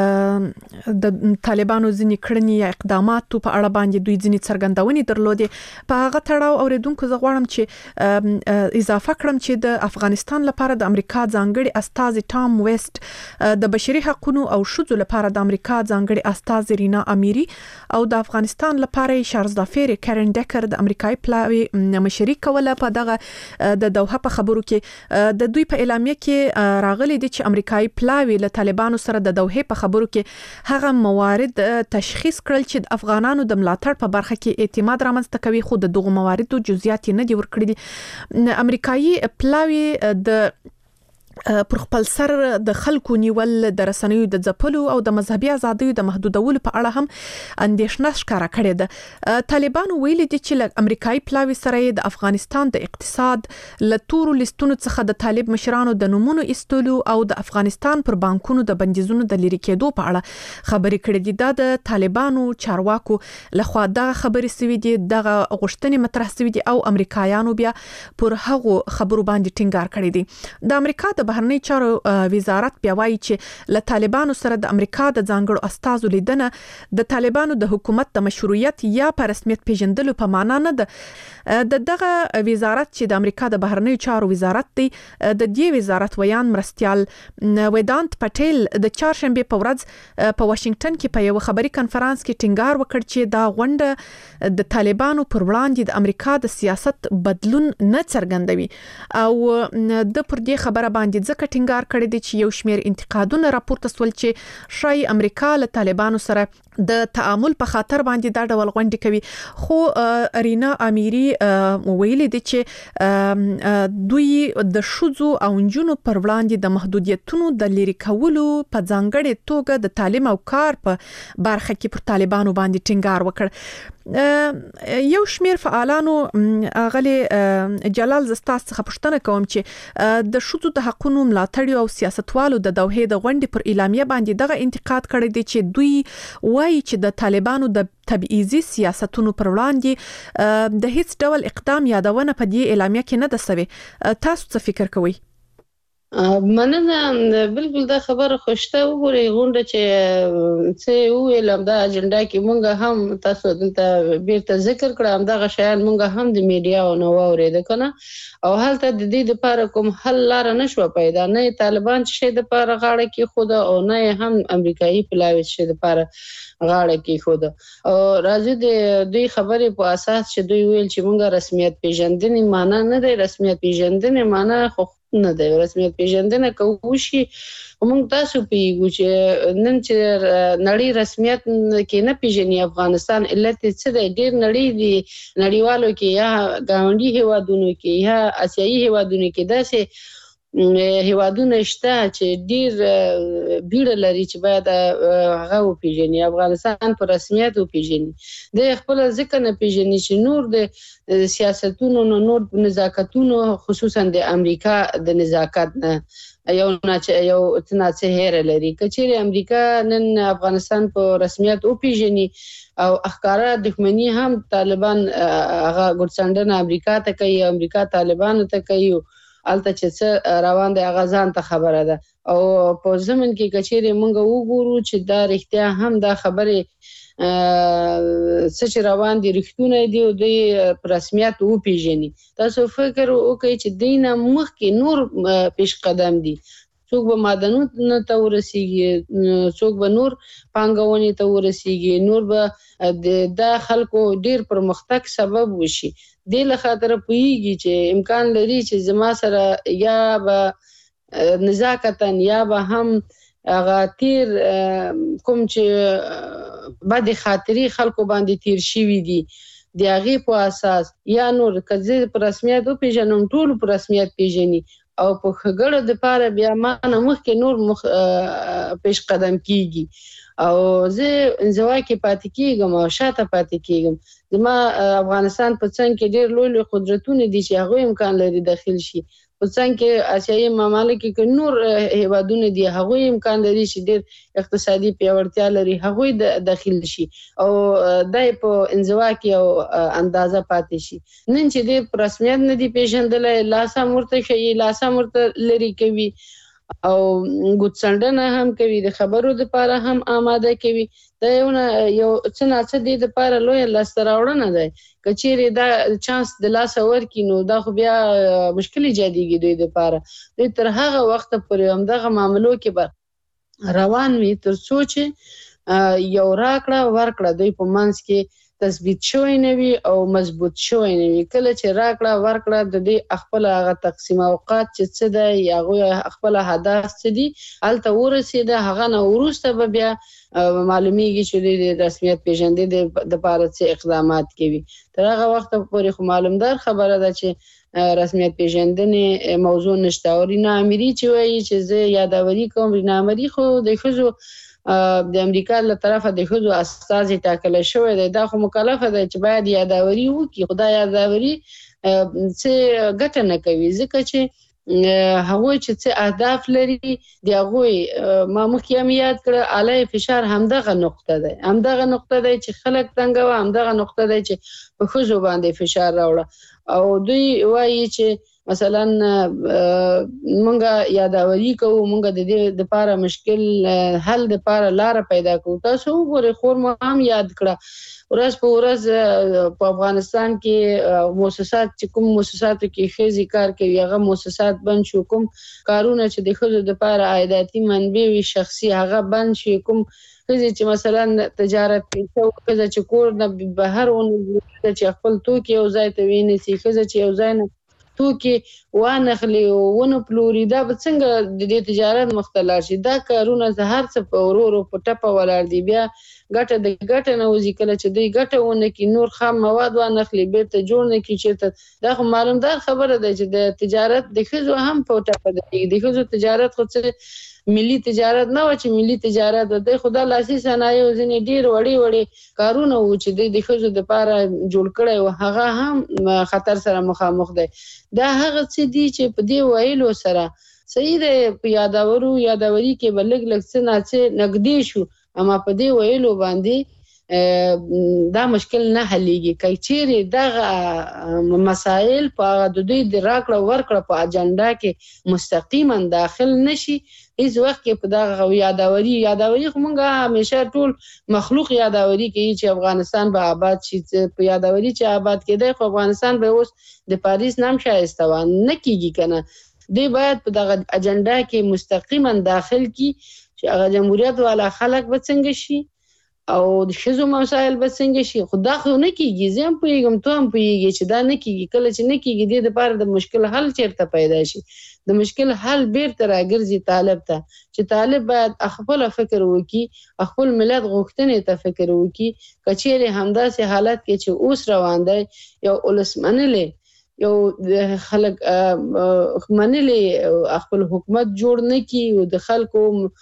د طالبانو ځنی کړنی یا اقدامات په اړه باندې دوی ځنی څرګندونې درلودې په هغه تړاو اوریدونکو زه غواړم چې اضافه کړم چې د افغانستان لپاره د امریکا ځانګړي استاذ ټام ویست د بشري حقوقو او شذو لپاره د امریکا ځانګړي استاذ رینا امیری او د افغانستان لپاره شارز دافیر کارن ډکر د امریکای پلاوی مشري کوله په دغه د دوحه په خبرو کې د دوی په اعلامیه کې راغلي دي چې امریکای پلاوی له طالبانو سره د دوحه په خبرو کې هغه موارد تشخیص کړل چې د افغانانو د ملاتړ په برخه کې اعتماد رامنځته کوي خو د دغه مواردو جزئیات نه دي ورکړي امریکایي پلاوی د پر خپل سر د خلکو نیول د رسنیو د ځپلو او د مذهبي ازادۍ د محدودولو په اړه هم اندېښنه ښکاره کړې ده. طالبان ویلي دي چې له امریکایي پلاوي سره د افغانستان د اقتصاد له تورو لیستونو څخه د طالب مشرانو د نومونو ایستلو او د افغانستان پر بانکونو د بندیزونو د لرې کېدو په اړه خبرې کړې دي. دا د طالبانو چارواکو لخوا دغه خبرې سوي دي، دغه غوښتنې مطرح سوي دي او امریکایانو بیا پر هغو خبرو باندې ټینګار کړی دی. د امریکا د بهرنی چارو وزارت بیا وایي چې له طالبانو سره د امریکا د ځانګړو استازو لیدنه د طالبانو د حکومت د مشروعیت یا په رسمیت پیژندلو په معنا نه ده. د دغه وزارت چې د امریکا د بهرنی چارو وزارت دی، د دې وزارت ویان مرستيال ویدانت پټیل د چهارشنبه په ورځ په واشنگټن کې په یو خبري کانفرنس کې ټینګار وکړ چې دا غونډه د طالبانو پر وړاندې د امریکا د سیاست بدلون نه څرګندوي او د پر دې خبره باندې ځکه ټینګار کړی دی چې یو شمېر انتقادونه راپورته سول چې شای امریکا له طالبانو سره د تعامل په خاطر باندې دا ډول غونډې کوي. خو ارینا امیری ویلي دي چې دوی د شوزو او نجونو پر وړاندې د محدودیتونو د لري کولو په ځانګړې توګه د تعلیم او کار په برخه کې پر طالبانو باندې ټینګار وکړ. یو شمېر فعالانو غلي جلال زستاس څخه پوښتنه کوم چې د شوزو د حقوقو ملاتړ او سیاستوالو د دوحې د غونډې پر اعلامیه باندې دغه انتقاد کړی دی چې دوی وایي چې د طالبانو د تبعیضي سیاستونو پر وړاندې د هیڅ ډول اقدام یادونه په دې اعلامیه کې نه ده سوي. تاسو څه فکر کوئ؟ مننه، بالکل دا خبره خوشته. وګورئ غونډه چې څه ویل دا اجنډا کې مونږ هم تاسو دلته بیرته ذکر کړم، دا غشیان مونږ هم د میډیا او نو اورید کنه او هلته د دې لپاره کوم حل لار نشو پیدا، نه طالبان چې د لپاره غاړه کې خود او نه هم امریکایي پلاوی چې د لپاره غاړه کې خود. او راځي د دوی خبرې په اساس چې دوی ویل چې مونږ رسمیت پیژندنې معنا نه دی، رسمیت پیژندنې معنا خو نه دی، رسمیت پیژندنه کوو شي. موږ تاسو پیږو چې نن چې نړۍ رسمیت کې نه پیژني افغانستان علت څه دی. ډېر نړۍ دی نړیوالو کې یا ګاونډي هیوادونو کې یا آسیایي هیوادونو کې داسې هیوادونه شته چې ډېر بیړه لري چې باید هغه وپیژني، افغانستان په رسمیت وپیژني. د خپل ځکه نه پیژني چې نور د سیاستونو نو نور نزاکتونو خصوصا د امریکا د نزاکت نه یو نه یو تناسه هره لري. کچېره امریکا نن افغانستان په رسمیت وپیژني او اخکارا دښمنی هم طالبان هغه ګورڅنډنه امریکا ته کوي، امریکا طالبان ته کوي، الته چې روان دی هغه ځان ته خبره ده. او په زمن کې کچېره مونږ وګورو چې دا رښتیا هم دا خبره څه چې روان دي رښتونه دي او د رسمیت او پیژني. تاسو فکر وکړئ چې دینه مخکې نور پیش قدم دي، څوک به معدنونو ته ورسیږي، څوک به نور پانګونې ته ورسیږي، نور به د خلکو ډیر پرمختګ سبب وشي. د له خاطر پویږي چې امکان لري چې زما سره یا به نزاکتن یا به هم هغه تیر کوم چې بعد خاطري خلکو باندې تیر شوی دي د هغه په اساس یا نور کزه په رسمیت او پیژنم ټول په رسمیت پیژني او په خګړه د پاره بیا ما نه مخکې نور مخ پیش قدم کیږي او زه انزوا کې پاتې کیږم او شاته پاتې کیږم. زما افغانستان په څنګه کې ډېر لوی لوی قدرتونه دي چې هغه امکان لري داخل شي، په څنګه کې آسیایي ممالک کې نور هیوادونه دي هغه امکان لري چې ډېر اقتصادي پیاوړتیا لري هغه داخل شي او دای په انزوا کې او اندازه پاتې شي. نن چې د رسمیت نه دی پیژندلای لاسه مرته شي لاسه مرته لري کوي او ګوتڅنډنه هم کوي، د خبرو لپاره هم آماده کوي. دا یو یو څه نه څه د لپاره لوی لاستراوړنه ده. کچېره دا چانس د لاس ورکی نو دا خو بیا مشکل ایجادېږي دوی لپاره. دوی تر هغه وخت پورې هم دغه معاملو کې به روان وي تر څو چې یو راکړه ورکړه دوی په منځ کې تثبیت شوی نه وي او مضبوط شوی نه وي. کله چې راکړه ورکړه د دې خپل هغه تقسیم اوقات چې څه دی هغه خپل هدف څه دی الته ورسېده هغه نه وروسته به بیا معلومیږي چې د رسمیت پیژندې د لپاره څه اقدامات کوي. تر هغه وخت پورې خو معلومدار خبره ده چې رسمیت پیژندنې موضوع نشته. او رینا امری چې وایي چې زه یاداوري کوم، رینا امری خو د ښځو د امریکا له طرفه د ښځو استازي ټاکل شوی دی، دا خو مکلفه ده چې باید یاداوري وکړي. خو دا یاداوري څه ګټه نه کوي، ځکه چې هغوی چې څه اهداف لري د هغوی ما مخکې هم یاد کړه اعلی فشار همدغه نقطه ده همدغه نقطه ده چې خلک تنګوه، همدغه نقطه ده چې په ښځو باندې فشار راوړه. او دوی وایي چې مثلا مونږه یاداوري کوو، مونږه د دې لپاره مشکل حل لپاره لار پیدا کوو. تاسو وګورئ خور مو هم یاد کړه ورځ په ورځ په افغانستان کې مؤسسات چې کوم مؤسساتو کې ښځې کار کوي هغه مؤسسات بند شو، کوم کارونه چې د ښځو لپاره عایداتي منبع وي شخصي هغه بند شي، کوم ښځې چې مثلا تجارت کوي، ښځه چې کور نه بهر ونه چې خپل توکي یو ځای ته وینسي، ښځه چې یو ځای نه توکي وانخلي او ونه پلوري، دا به څنګه د دې تجارت مختلف شي؟ دا کارونه هر څه په ورو ورو په ټپه ولاړ دي. بیا ګټه د ګټه نه وځي، کله چې دوی ګټه ونه کړي نور خام مواد وانخلي بیرته جوړ نه کړي چېرته. دا خو معلومدار خبره ده چې د تجارت د ښځو هم په ټپه ده. د ښځو تجارت خو څه ملي تجارت نه و چې ملي تجارت ده، خدا لاسي صنایع ځینې ډېر وړې وړې کارونه وو چې د ښځو دپاره جوړ کړی و، هغه هم خطر سره مخامخ دی. دا هغه څه دي چې په دې ویلو سره صحیح دی په یاداورو یاداوري کې به لږ لږ څه ناڅه نږدې شو، اما په دې ویلو باندې دا مشکل نه حلیږي. که چیرې دغه مسایل په د دوی د راکړه ورکړه په اجنډا کې مستقیما داخل نشي، هیڅ وخت کې په دغه یاداوري یاداوري خو مونږ همیشه ټول مخلوق یاداوري کوي چې افغانستان به آباد شي، په یاداوري چې آباد کېدی خو افغانستان به اوس د پاریس نام شایسته و نه کېږي که نه. دوی باید په دغه اجنډا کې مستقیما داخل کی چې هغه جمهوریت والا خلک به څنګه شي او د ښځو مسایل به څنګه شي. خو دا خو نه کېږي، زه هم پوهېږم ته هم پوهېږي چې دا نه کېږي. کله چې نه کېږي دې دپاره د مشکل حل چېرته پیدا شي؟ د مشکل حل بیرته راګرځي طالب ته چې طالب باید خپل فکر وکړي، خپل ملت غوښتنې ته فکر وکړي. که چېرې همداسې حالت کې چې اوس روان دی یو اولس منلی یو خلک منلی خپل حکومت جوړ نه کړي او د خلکو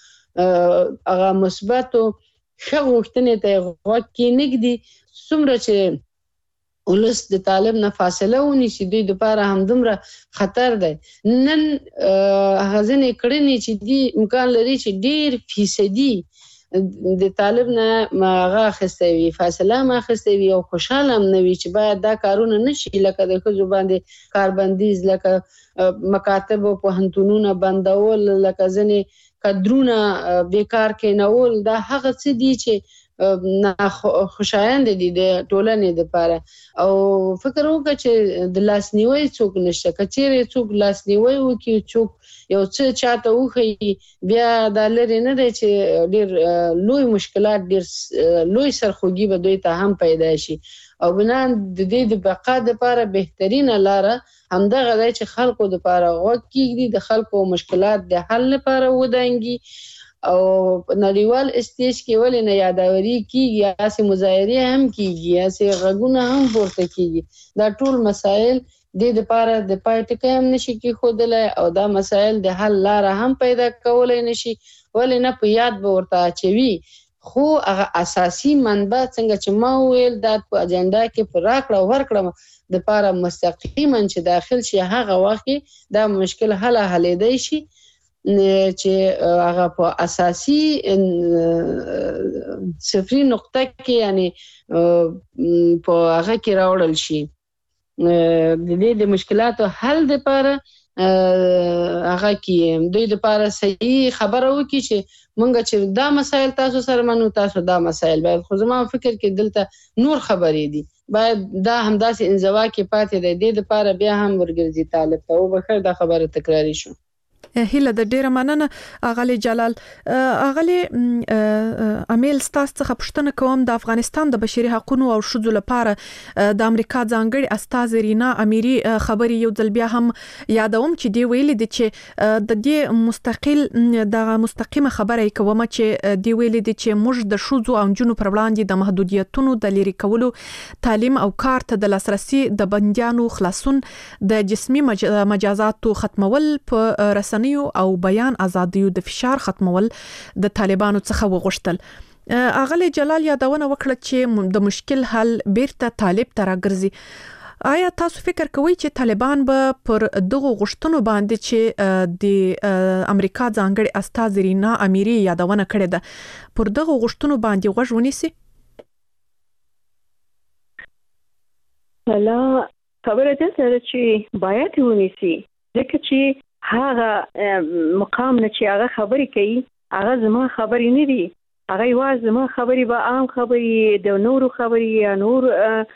هغه مثبتو ښه غوښتنې ته یې غوږ کېنږدي، څومره چې ولس د طالب نه فاصله ونیسي دوی دپاره همدومره خطر دی. نن هغه ځینې کړنې چې دي امکان لري چې ډېر فیصدي د طالب نه هغه اخیستی وي، فاصله هم اخیستی وي او خوشحاله هم نه وي چې باید دا کارونه نه شي، لکه د ښځو باندې کاربندیز، لکه مکاتب او پوهنتونونه بندول، لکه ځینې کدرونه بیکار کېنول. دا هغه څه دي چې خوشایند دي د ټولنې دپاره. او فکر وکړه چې د لاسنیوی څوک نشته. که چېرې څوک لاسنیوی وکړي، څوک یو څه چاته وښیي، بیا دا لرې نه دی چې ډېر لوی مشکلات، ډېر لوی سرخوږي به دوی ته هم پیدا شي. او بنا د دې د بقا دپاره بهترینه لاره همدغه دی چې خلکو دپاره غوږ کېږدي، د خلکو مشکلات د حل لپاره ودانګي. او نړیوال استیج کې ولې نه یاداوري کېږي، هسې مظاهرې هم کېږي، هسې غږونه هم پورته کېږي. دا ټول مسایل دې دپاره د پای ټکی هم نشي کېښودلی او دا مسایل د حل لاره هم پیدا کولی نشي. ولې نه په یاد به ورته اچوي، خو هغه اساسي منبع څنګه چې ما وویل دا په اجنډا کې په راکړه ورکړه دپاره مستقیما چې داخل شي، هغه وخت دا مشکل حل حلیدی شي چې هغه په اساسي صفري نقطه کې یعنی په هغه کې راوړل شي. د دې د مشکلاتو حل دپاره هغه کې دوی دپاره صحیح خبره وکړي چې مونږ چې دا مسایل تاسو سره منو، تاسو دا مسایل باید. خو زما فکر کې دلته نور خبرې دي، باید دا همداسې انزوا کې پاتې دی. دې دپاره بیا هم ورګرځي طالب ته. وبخیر دا خبره تکراري شو. هله د ډیره مننه اغلی جلال. اغلی امیل ستاسو څخه پوښتنه کوم د افغانستان د بشري حقوقو او شذو لپاره د امریکا ځانګړي استاذ رینا امیری خبري یو ځل بیا هم یادوم چې دی ویل دي چې د دې مستقل د مستقیمه خبره کوم چې دی ویل دي چې موږ د شذو او جنو پر وړاندې د محدودیتونو د لری کولو تعلیم او کار ته د لاسرسي د بنديانو خلاصون د جسمي مجازاتو ختمول په رسنۍ او بیان ازادیو د فشار ختمول د طالبانو څخه وغوښتل. اغلی جلال یادونه وکړه چې د مشکل حل بیرته طالب ته راګرځي. آیا تاسو فکر کوئ چې طالبان به پر دغه غوښتنو باندې چې د امریکا ځانګړي استاذ رینا امیری یادونه کړې ده پر دغه غوښتنو باندې غوږ ونیسي؟ لا خبره ده چې باید ونیسي، ځکه چې هغه مقام نه چې هغه خبرې کوي هغه زما خبرې نه دي، هغه یوازې زما خبرې به عام خبرې د نورو خبرې یا نور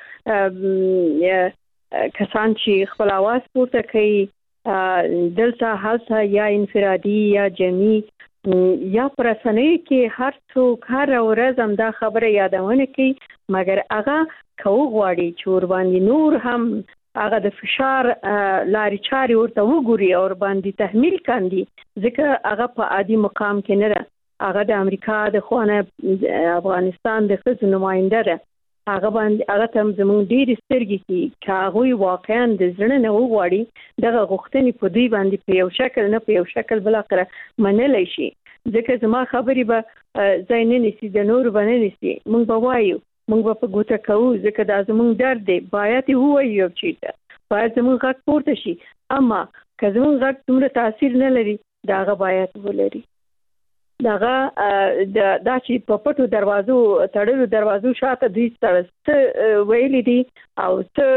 کسان چې خپل اواز پورته کوي دلته هلته یا انفرادي یا جمعي یا پرسنۍ کې هر څوک هر ورځ هم دا خبره یادونه کوي، مګر هغه کو غواړي چې ور باندې نور هم هغه د فشار لاري چاري ورته وګوري او باندې تحمیل کاندي، ځکه هغه په عادي مقام کې نه ده، هغه د امریکا د خوانه افغانستان د خصوصي نماینده ده، هغه باندې هغه تم زموږ ډیر سترګې کې هغه واقعا د زړه نه وغواړي دغه غوښتنې په دوی باندې په یو شکل نه په یو شکل بل اخره منلای شي، ځکه زما خبرې به ځای نه نسی د نور باندې نسی، موږ به وایو موږ په ګوته کوو ځکه دا زموږ درد دی، باید یې ووایو چې باید زموږ غږ پورته شي، اما که زموږ غږ دومره تاثیر نه لري دا هغه باید ولري. دغه دا چې په پټو دروازو تړلو دروازو شاته دوی څه ویلي دي او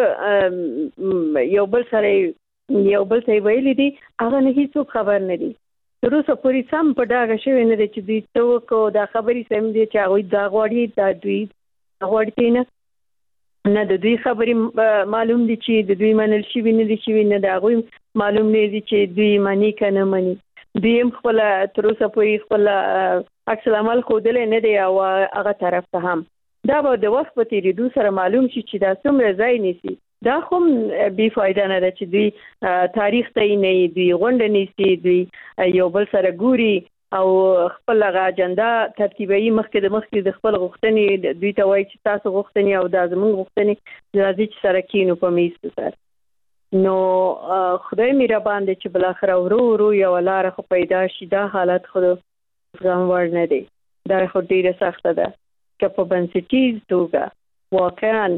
څه یو بل سره یو بل څه ویلي دي هغه نه هیڅ خبر نه دي. تر اوسه پورې سم په ډاګه شوی نه دی چې دوی څه وکړو، دا خبرې سم دي چې هغوی دا غواړي دا دوی غواړي نه نه د دوی خبرې معلوم دي چې د دوی منل شوي نه دي شوي، نه د هغوی معلوم نه دي چې دوی مني که نه مني، دوی هم خپله تر اوسه پورې خپل عکس العمل ښودلی نه دی او هغه طرف ته هم دا به د وخت په تېرېدو سره معلوم شي چې دا څومره ځای نیسي. دا خو بې فایده نه ده چې دوی تاریخ ته یې نه یي، دوی غونډه نیسي، دوی یو بل سره ګوري او خپل هغه اجنډا ترتیبوي، مخکې د مخکې د خپل غوښتنې دوی ته وایي چې تاسو غوښتنې او دا زموږ غوښتنې راځي چې سره کینو په میز سره. نو خدای مهربان دی چې بالاخره ورو ورو یوه لاره خو پیدا شي. دا حالت خو زغم وړ نه دی، دا خو ډېره سخته ده که په بنسټیز توګه واقعا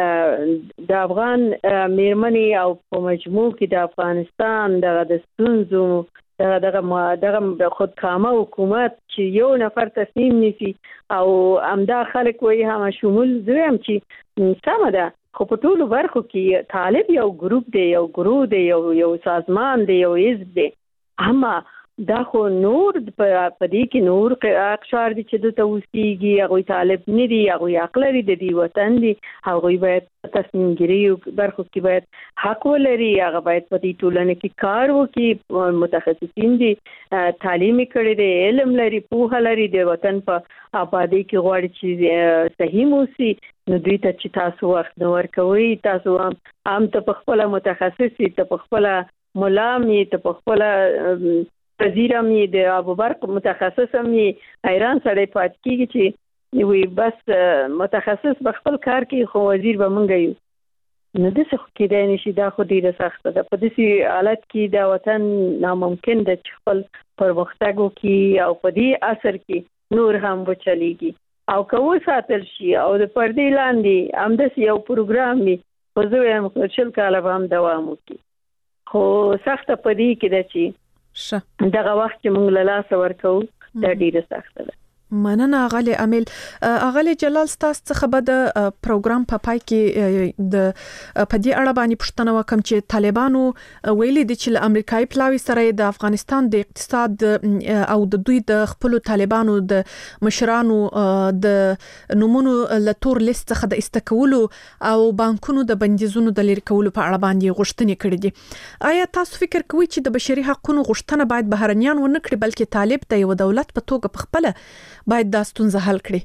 د افغان میرمنې او په مجموع کې د افغانستان دغه د ستونزو دغه دغه دغه خودکامه حکومت چې یو نفر تصمیم نیسي او همدا خلک وایي هم شمول زویم چې سمه ده، خو په ټولو برخو کې طالب یو ګروپ دی، یو گروه دی، یو یو سازمان دی، یو حزب دی، اما دا خو نور په دې کې نور اقشار دي چې دلته اوسېږي، هغوی طالب نه دي، هغوی حق لري، د دې وطن دي، هغوی باید تصمیم ګیري برخو کې باید حق ولري، هغه باید په دې ټولنه کې کار وکړي، متخصصین دي، تعلیم کړی دی، علم لري، پوهه لري، د وطن په آبادۍ کې غواړي چې صحیح موسي، نو دوی ته چې تاسو وخت نه ورکوئ، تاسو هم ته په خپله متخصص یې، ته په خپله ملا یې، ته په خپله وزیر هم یې، د ابوبرق متخصص هم یې، حیران سړی پاتې کېږي چې وی بس متخصص به خپل کار کوي خو وزیر به موږ یو. نو داسې خو کېدای نه شي، دا خو ډېره سخته ده. په داسې حالت کې دا وطن ناممکن ده چې خپل پرمختګ وکړي او په دې عصر کې نور هم وچلېږي او که وساتل شي او د پردې لاندې همداسې یو پروګرام وي، خو زه وایم شل کاله به هم دوام وکړي. خو سخته په دې کې ده چې دغه وخت چې موږ له لاسه ورکوو دا ډېره سخته ده. مننه غالي امیل. غالي جلال ستاسو څخه به د پروګرام په پای کې د پدې اړه باندې پوښتنه وکم چې طالبانو ویلي دي چې امریکایي پلاوی سره د افغانستان د اقتصاد او د دوی د خپل طالبانو د مشرانو د نمونو لتور لیست څخه د استکولو او بانکونو د بندیزونو د لری کولو په اړه باندې غوښتنې کړې دي. آیا تاسو فکر کوئ چې د بشري حقوقو غوښتنه باید بهرنیان ونه کړي بلکې طالب د یو دولت په توګه په خپل باید دا ستونزه حل کړي؟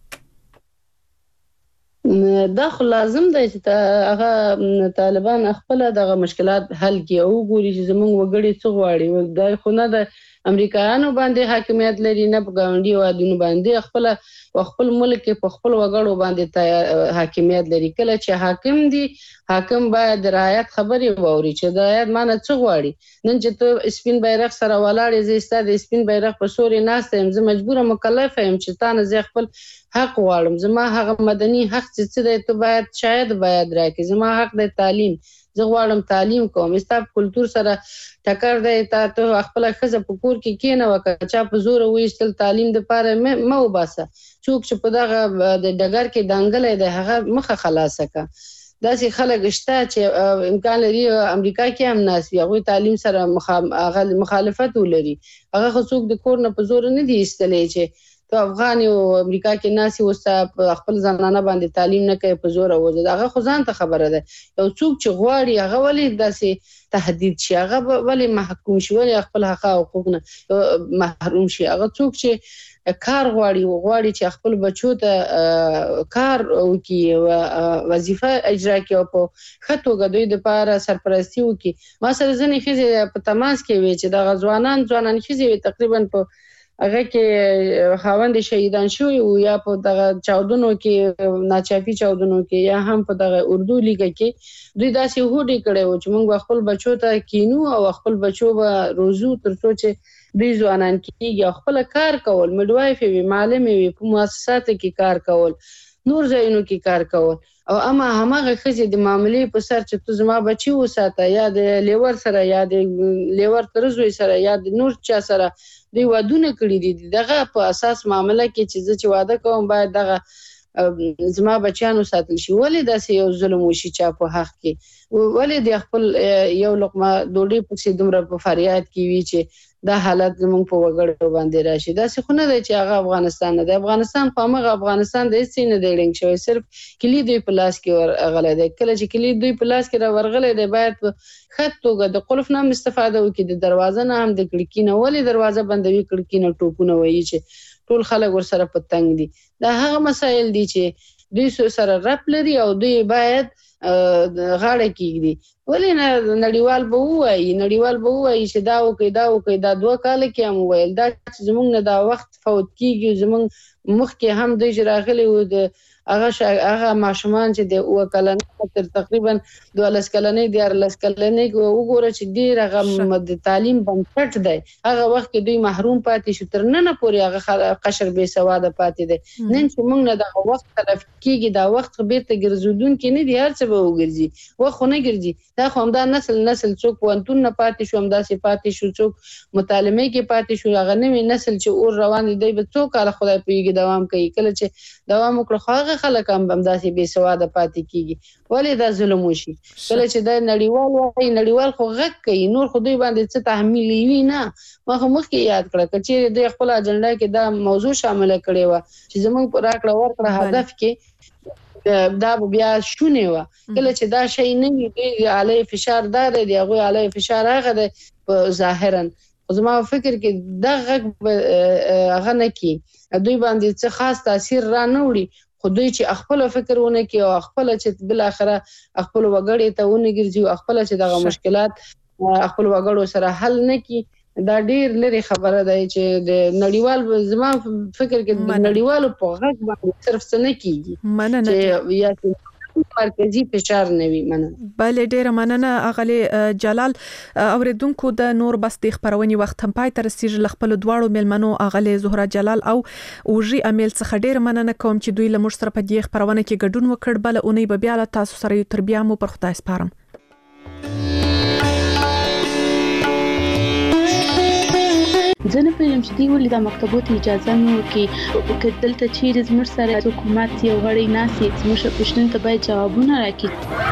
دا خو لازم دی چې هغه طالبان خپل دغه مشکلات حل کړي او ګوري چې زمونږ وګړي څه غواړي. دا خو نه د امریکایانو باندې حاکمیت لري نه په ګاونډي وادونو باندې خپل خپل ملک په خپل وګړو باندې حاکمیت لري. کله چې حاکم دی حاکم باید رعایت خبري ووري چې د رعایت معنی څه غواړي. نن چې ته سپین بیرغ سره ولاړې زه ستاسو سپین بیرغ په سوري ناشته يم، زه مجبوره مکلف یم چې تاسو زه خپل حق غواړم. زما هغه مدني حق چې څه دی ته باید شاید باید راکې. زما حق د تعلیم، زه غواړم تعلیم کوم. ستاسو کلچر سره ټکر دی، ته خپل خزه په کور کې کینه وکړه چا په زور وېستل تعلیم د پاره مو وباسه. څوک چې په دغه د ډګر کې دانګلې ده هغه مخه خلاصه کا. داسې خلک شته چې امکان لري امریکا کې هم ناس وي هغه تعلیم سره مخالفت ولري. هغه څوک د کور نه په زور نه دی ایستلې چې ته افغان او امریکا کې ناس وسه خپل ځانانه باندې تعلیم نه کوي په زور اوځي. هغه خو ځان ته خبره ده. یو څوک چې غواړي هغه ولې داسې تهدید شي، هغه ولې محکوم شي، ولې خپل حق او حقوق نه محروم شي. هغه څوک چې کار غواړي غواړي چې خپل بچو ته کار وکړي، وظیفه اجرا کړي او په خطوګه دوی د پاره سرپرستی وکړي. ما سره ځنې خزه په تماس کې وي چې د غزوانان ځوانان خزه تقریبا په هغه کې خاوند شهیدان شوی او یا په دغه چاودنو کې ناچافي چاودنو کې یا هم په دغه اردو لیګ کې دوی داسې هوډي کړي و چې موږ خپل بچو ته کینو او خپل بچو به روزو ترڅو چې دوی ځوانان کېږي خپل کار کول، میډوایف وي، معلم وي، په مؤسساتو کې کار کول، نور ځایونو کې کار کول. او اما همغه خزي د معاملې په سر چې تو زما بچي وساته یا د لیور سره یا د لیور ترزوي سره یا د نور چا سره دوی ودونه کړی دي، دغه په اساس معاملې کې چې چې واده کوم باید دغه زما بچیانو ساتل شي. ولې داسې یو ظلم وشي چا په حق کې؟ ولې د خپل یو لقمه ډوډۍ په دومره په فریاد کې وی چې دا حالت زموږ په وګړو باندې راشي؟ داسې خو نه دی چې هغه افغانستان نه دی. افغانستان خو هغه افغانستان دی چې نه دی ډنګ شوی، صرف کلی دوی په لاس کې ورغلی دی. کله چې کلی دوی په لاس کې راورغلی دی باید په خط توګه د قلف نه استفاده وکړي، د دروازه نه هم د کړکۍ نه. ولې دروازه بندوي کړکۍ نه ټوپونه وایي چې ټول خلک ورسره په تنګ دي؟ دا هغه مسایل دي چې دوی سره رپ لري او دوی باید غاړه کېږدي. ولې نه نړیوال به ووایي نړیوال به ووایي چې دا وکړئ دا وکړئ. دا دوه کاله کې هم وویل دا چې زموږ نه دا وخت فوت کېږي. زموږ مخکې هم دوی چې راغلي وو د هغه هغه ماشومان چې د اوه کلنۍ تر تقریبا دولس کلنۍ دیارلس کلنۍ وګوره چې ډېر هغه د تعلیم بنسټ دی. هغه وخت کې دوی محروم پاتې شو، تر ننه پورې هغه قشر بې سواده پاتې دی. نن چې موږ نه دغه وخت طرف کېږي دا وخت خو بیرته ګرځېدونکی نه دی، هر څه به وګرځي. وخت خو نه ګرځي. دا خو همدا نسل نسل څوک پوهنتون نه پاتې شو، همداسې پاتې شو، څوک مطالعه کې پاتې شو. هغه نوی نسل چې اور روان دی به څو کاله خدای پوهېږي دوام کوي. کله چې دوام وکړي خو هغه خلک هم همداسې بې سواده پاتې کېږي. ولې دا ظلم وشي؟ کله چې دا نړیوال وایي نړیوال خو غږ کوي، نور خو دوی باندې څه تحمیل وي نه. ما خو مخکې یاد کړه که چېرې دوی خپل اجنډا کې دا موضوع شامله کړې وه چې زموږ په راکړه ورکړه هدف کې دا بیا شونې وه. کله چې دا شی نه وي دوی علیه فشار دا دی، هغوی علیه فشار هغه دی ظاهرا. خو زما فکر کې دا غږ هغه نه کي دوی باندې څه خاص تاثیر را نه وړي. خو دوی چې خپل فکر ونه کوي او خپل چې بل اخره خپل وګړي ته ونه ګرځي او خپل چې دغه مشکلات خپل وګړو سره حل نه کوي، دا ډیر لري خبره ده چې د نړیوال زما فکر کې د نړیوالو په غږ باندې صرف څه نه کیږي چې یا مرکزی فشار نه وي. مننه. بل ډیر مننه اغلی جلال. اوریدونکو د نور بس د خبرونې وخت هم پای تر سیج خپل دواړو ملمنو اغلی زهرا جلال او اوجي امیل څخه ډیر مننه کوم چې دوی له موږ سره په دې خبرونه کې ګډون وکړ. بل اونۍ به بیا له تاسو سره تر بیا مو پر خدای سپارم. ځنه پېژم چې دی ولې د مکتبونو اجازه نه ورکړي که دلته چیرې زموږ سره حکومت یو غړی ناسي زموږ پوښتنې ته باید جوابونه راکړي.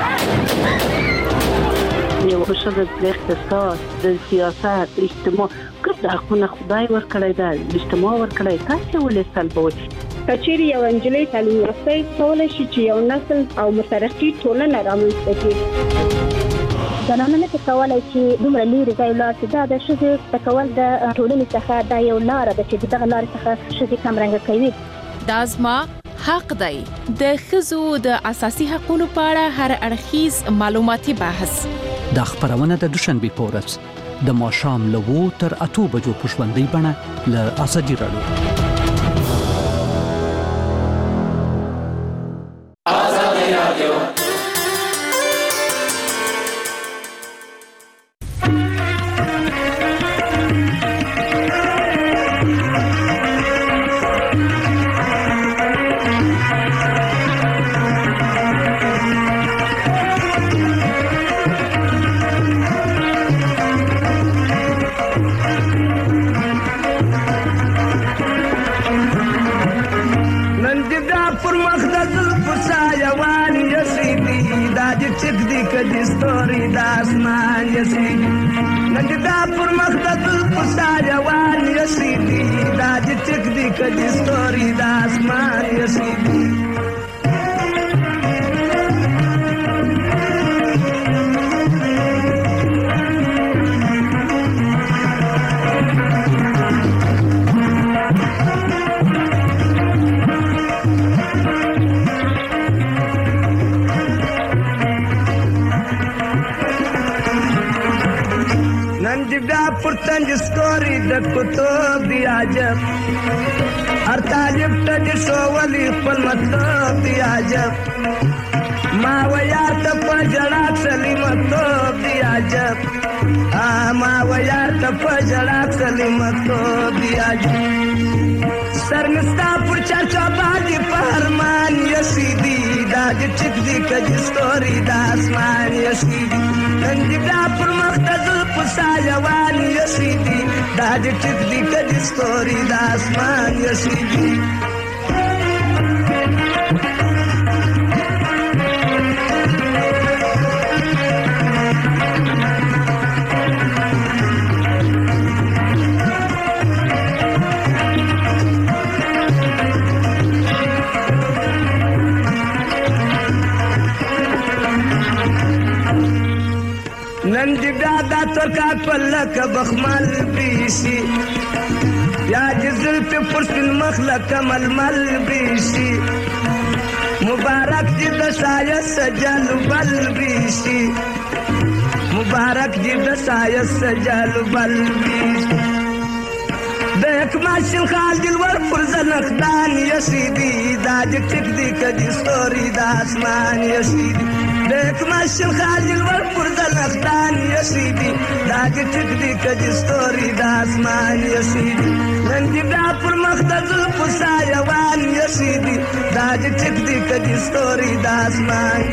یو بشر د اقتصاد د سیاست اجتماع کله حقونه خدای ورکړی دا اجتماع ورکړی تاسو ولې سلبوي کچېری یو انجلۍ تعلیم یافته کولای شي چې یو نسل او مترقي ټولنه رامنځته کړي. زنانه نه کولای چې دومره لري ځای لا چې دا د شذ تکول د ټولنې څخه دا یو لار ده چې دغه لار څخه شذ کم رنګ کوي. دازما حق دی د خزو د اساسي حقوقو په اړه هر اړخیز معلوماتي بحث د خبرونه د دوشنبه پورس د ماشام لوو تر اتو بجو پښوندې بڼه ل ازادي رادیو. ازادي رادیو ستوري د اسمان یسي نګدا پر مخدت پسایوان یسي دا د ټک دی کدي ستوري د اسمان یسي پرتنج ستوري د کتب دی عجب هر طالب ته شوولي خپل مطلب دی عجب ما ویا ته په جړا سلیمتوب دی عجب ما ویا ته په جړا سلیمتوب دی عجب سرنستا پر چرچا باندې فرمان یسیدی دا د ټک دی کجې ستوري د اسمان یسیدی ننګدا پر مخدز پسایوان یسیدی دا د ټک دی کجې ستوري د اسمان یسیدی ننجدا دا ترکا پلک بخمل بیشی یا جزل پی پرسن مخلق ململ بیشی مبارک جی دسایت سجل بل بیشی مبارک جی دسایت سجل بل بیشی دیکھ ماشن خال دلور پرزن اخدان یسیدی دا جی ٹک دی کجی ستوری دا اسمان یسیدی دیکھ ماشن خال دلور پرزن اخدان یسیدی دا جی ٹک دی کجی ستوری دا اسمان یسیدی ننجدا پر مخدز پسایوان یسیدی دا جی ٹک دی کجی ستوری دا اسمان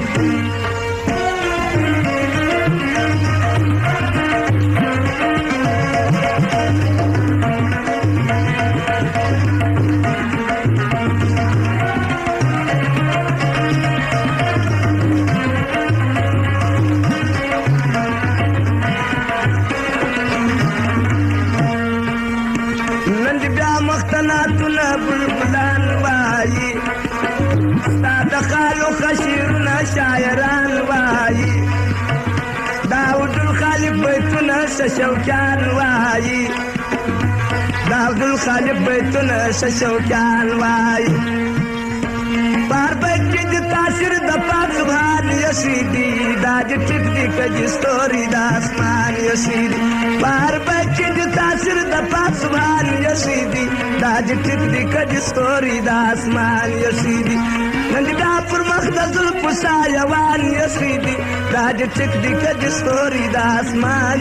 شاعران وایي داود الخالق بیتونه شوکان وایي داود الخالق بیتونه شوکان وایي بار بیت کې د تاثیر د پاک سبحان یسیدی دا د ټک دی کجې ستوري د اسمان یسیدی بار بیت کې د تاثیر د پاک سبحان یسیدی دا د ټک دی کجې ستوري د اسمان یسیدی ننګدا پر مخدز پسایوان یسیدی دا د ټک دی کجې ستوري د اسمان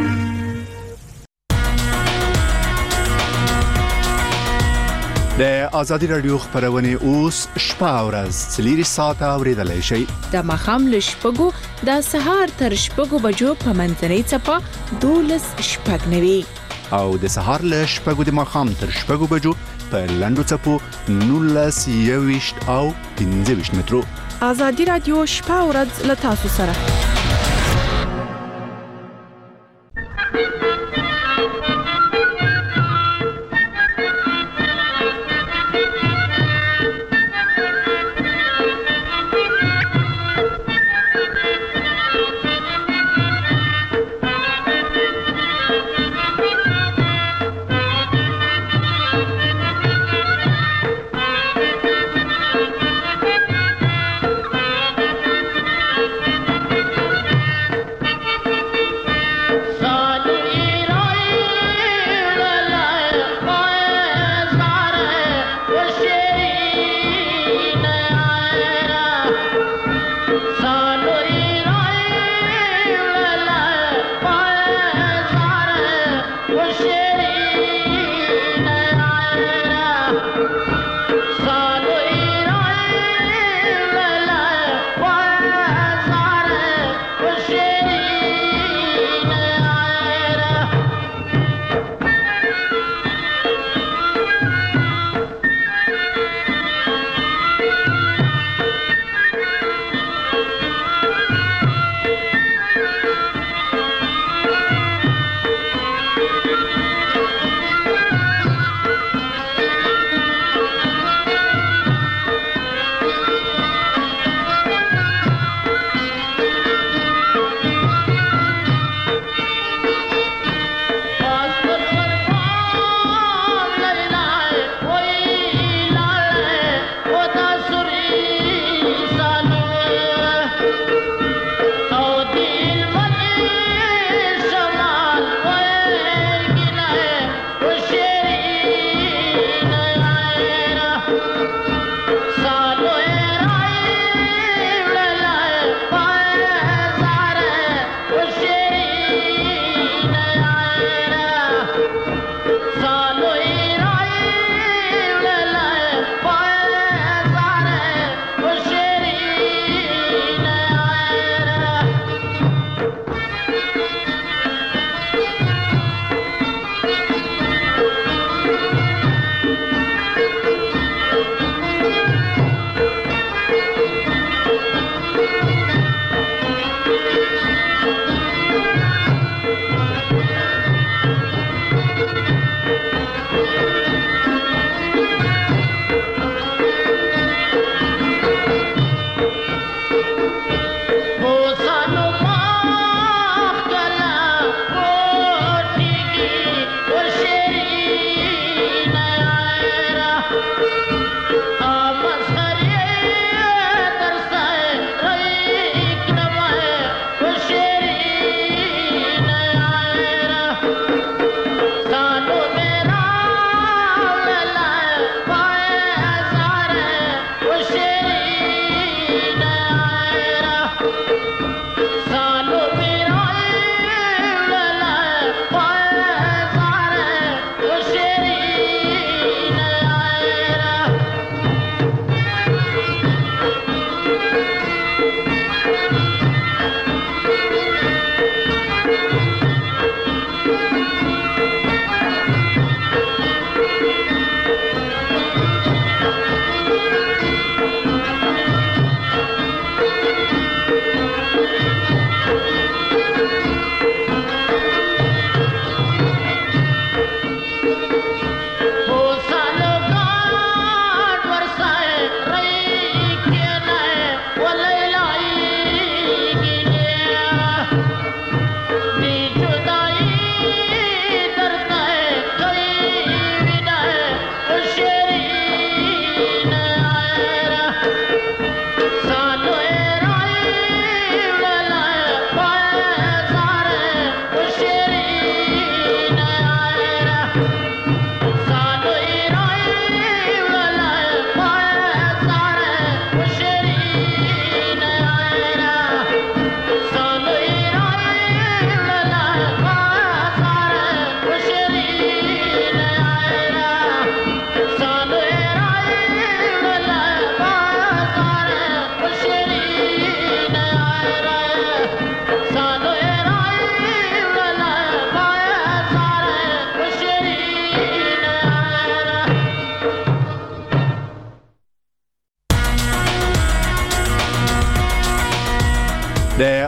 د ازادي رادیو خبرونه اوس شپه او ورځ څلور ساعته اوریدلای شئ. د مخام له شپږو د سهار تر شپږو بجو په منځنۍ چپه دولس شپږ نوي او د سهار له شپږو د مخام تر شپږو بجو په لندو چپو نولس یويشت او پنځه ویشت مترو. ازادي رادیو شپه او ورځ له تاسو سره.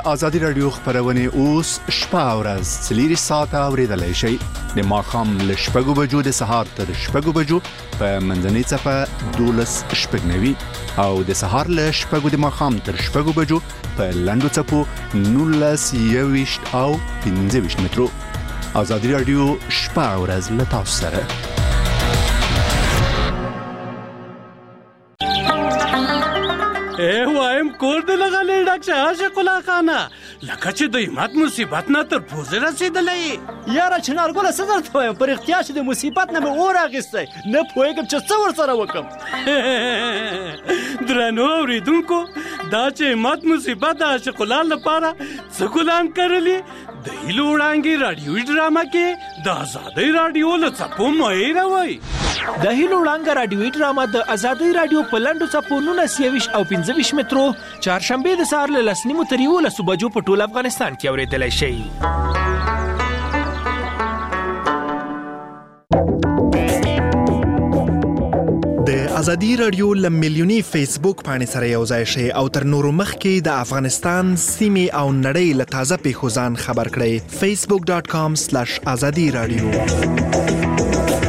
ازادي رادیو خبرونه اوس شپه او ورځ څلور ساعته اوریدلای شئ د ماښام له شپږو بجو د سهار تر شپږو بجو په منځنۍ چپه دولس شپږنوي او د سهار له شپږو د ماښام تر شپږو بجو په لنډو چپو نولس یویشت او پنځه ویشت مترو. ازادي رادیو شپه او ورځ له تاسو سره. اے وایم کور دې لغلې ډاکټر عاشق الله خانه لکه چې د ایمات مصیبت نه تر پوزې رسیدلې یاره چنارګله څه درته وایم پر اختیار چې د مصیبت نه مې اور اخیستی نه پوهېږم چې څه ورسره وکړم. درنو اورېدونکو دا چې ایمات مصیبت د عاشق الله لپاره څه ګلان کرلي د هیلو وړانګې راډیوي ډرامه کې د ازادۍ راډیو له څپو مه هېروئ. د هیلو وړانګه راډیوي ډرامه د ازادۍ راډیو په لنډو څپو نولس یویشت او پنځه ویشت مترو چهارشنبې د سهار له لس نیمو تر یولسو بجو په ټول افغانستان کې اورېدلی شئ. د ازادي رادیو له میلیوني فیسبوک پاڼې سره یو ځای شئ او تر نورو مخکې د افغانستان سیمې او نړۍ له تازه پیښو ځان خبر کړئ. facebook.com/azadi radio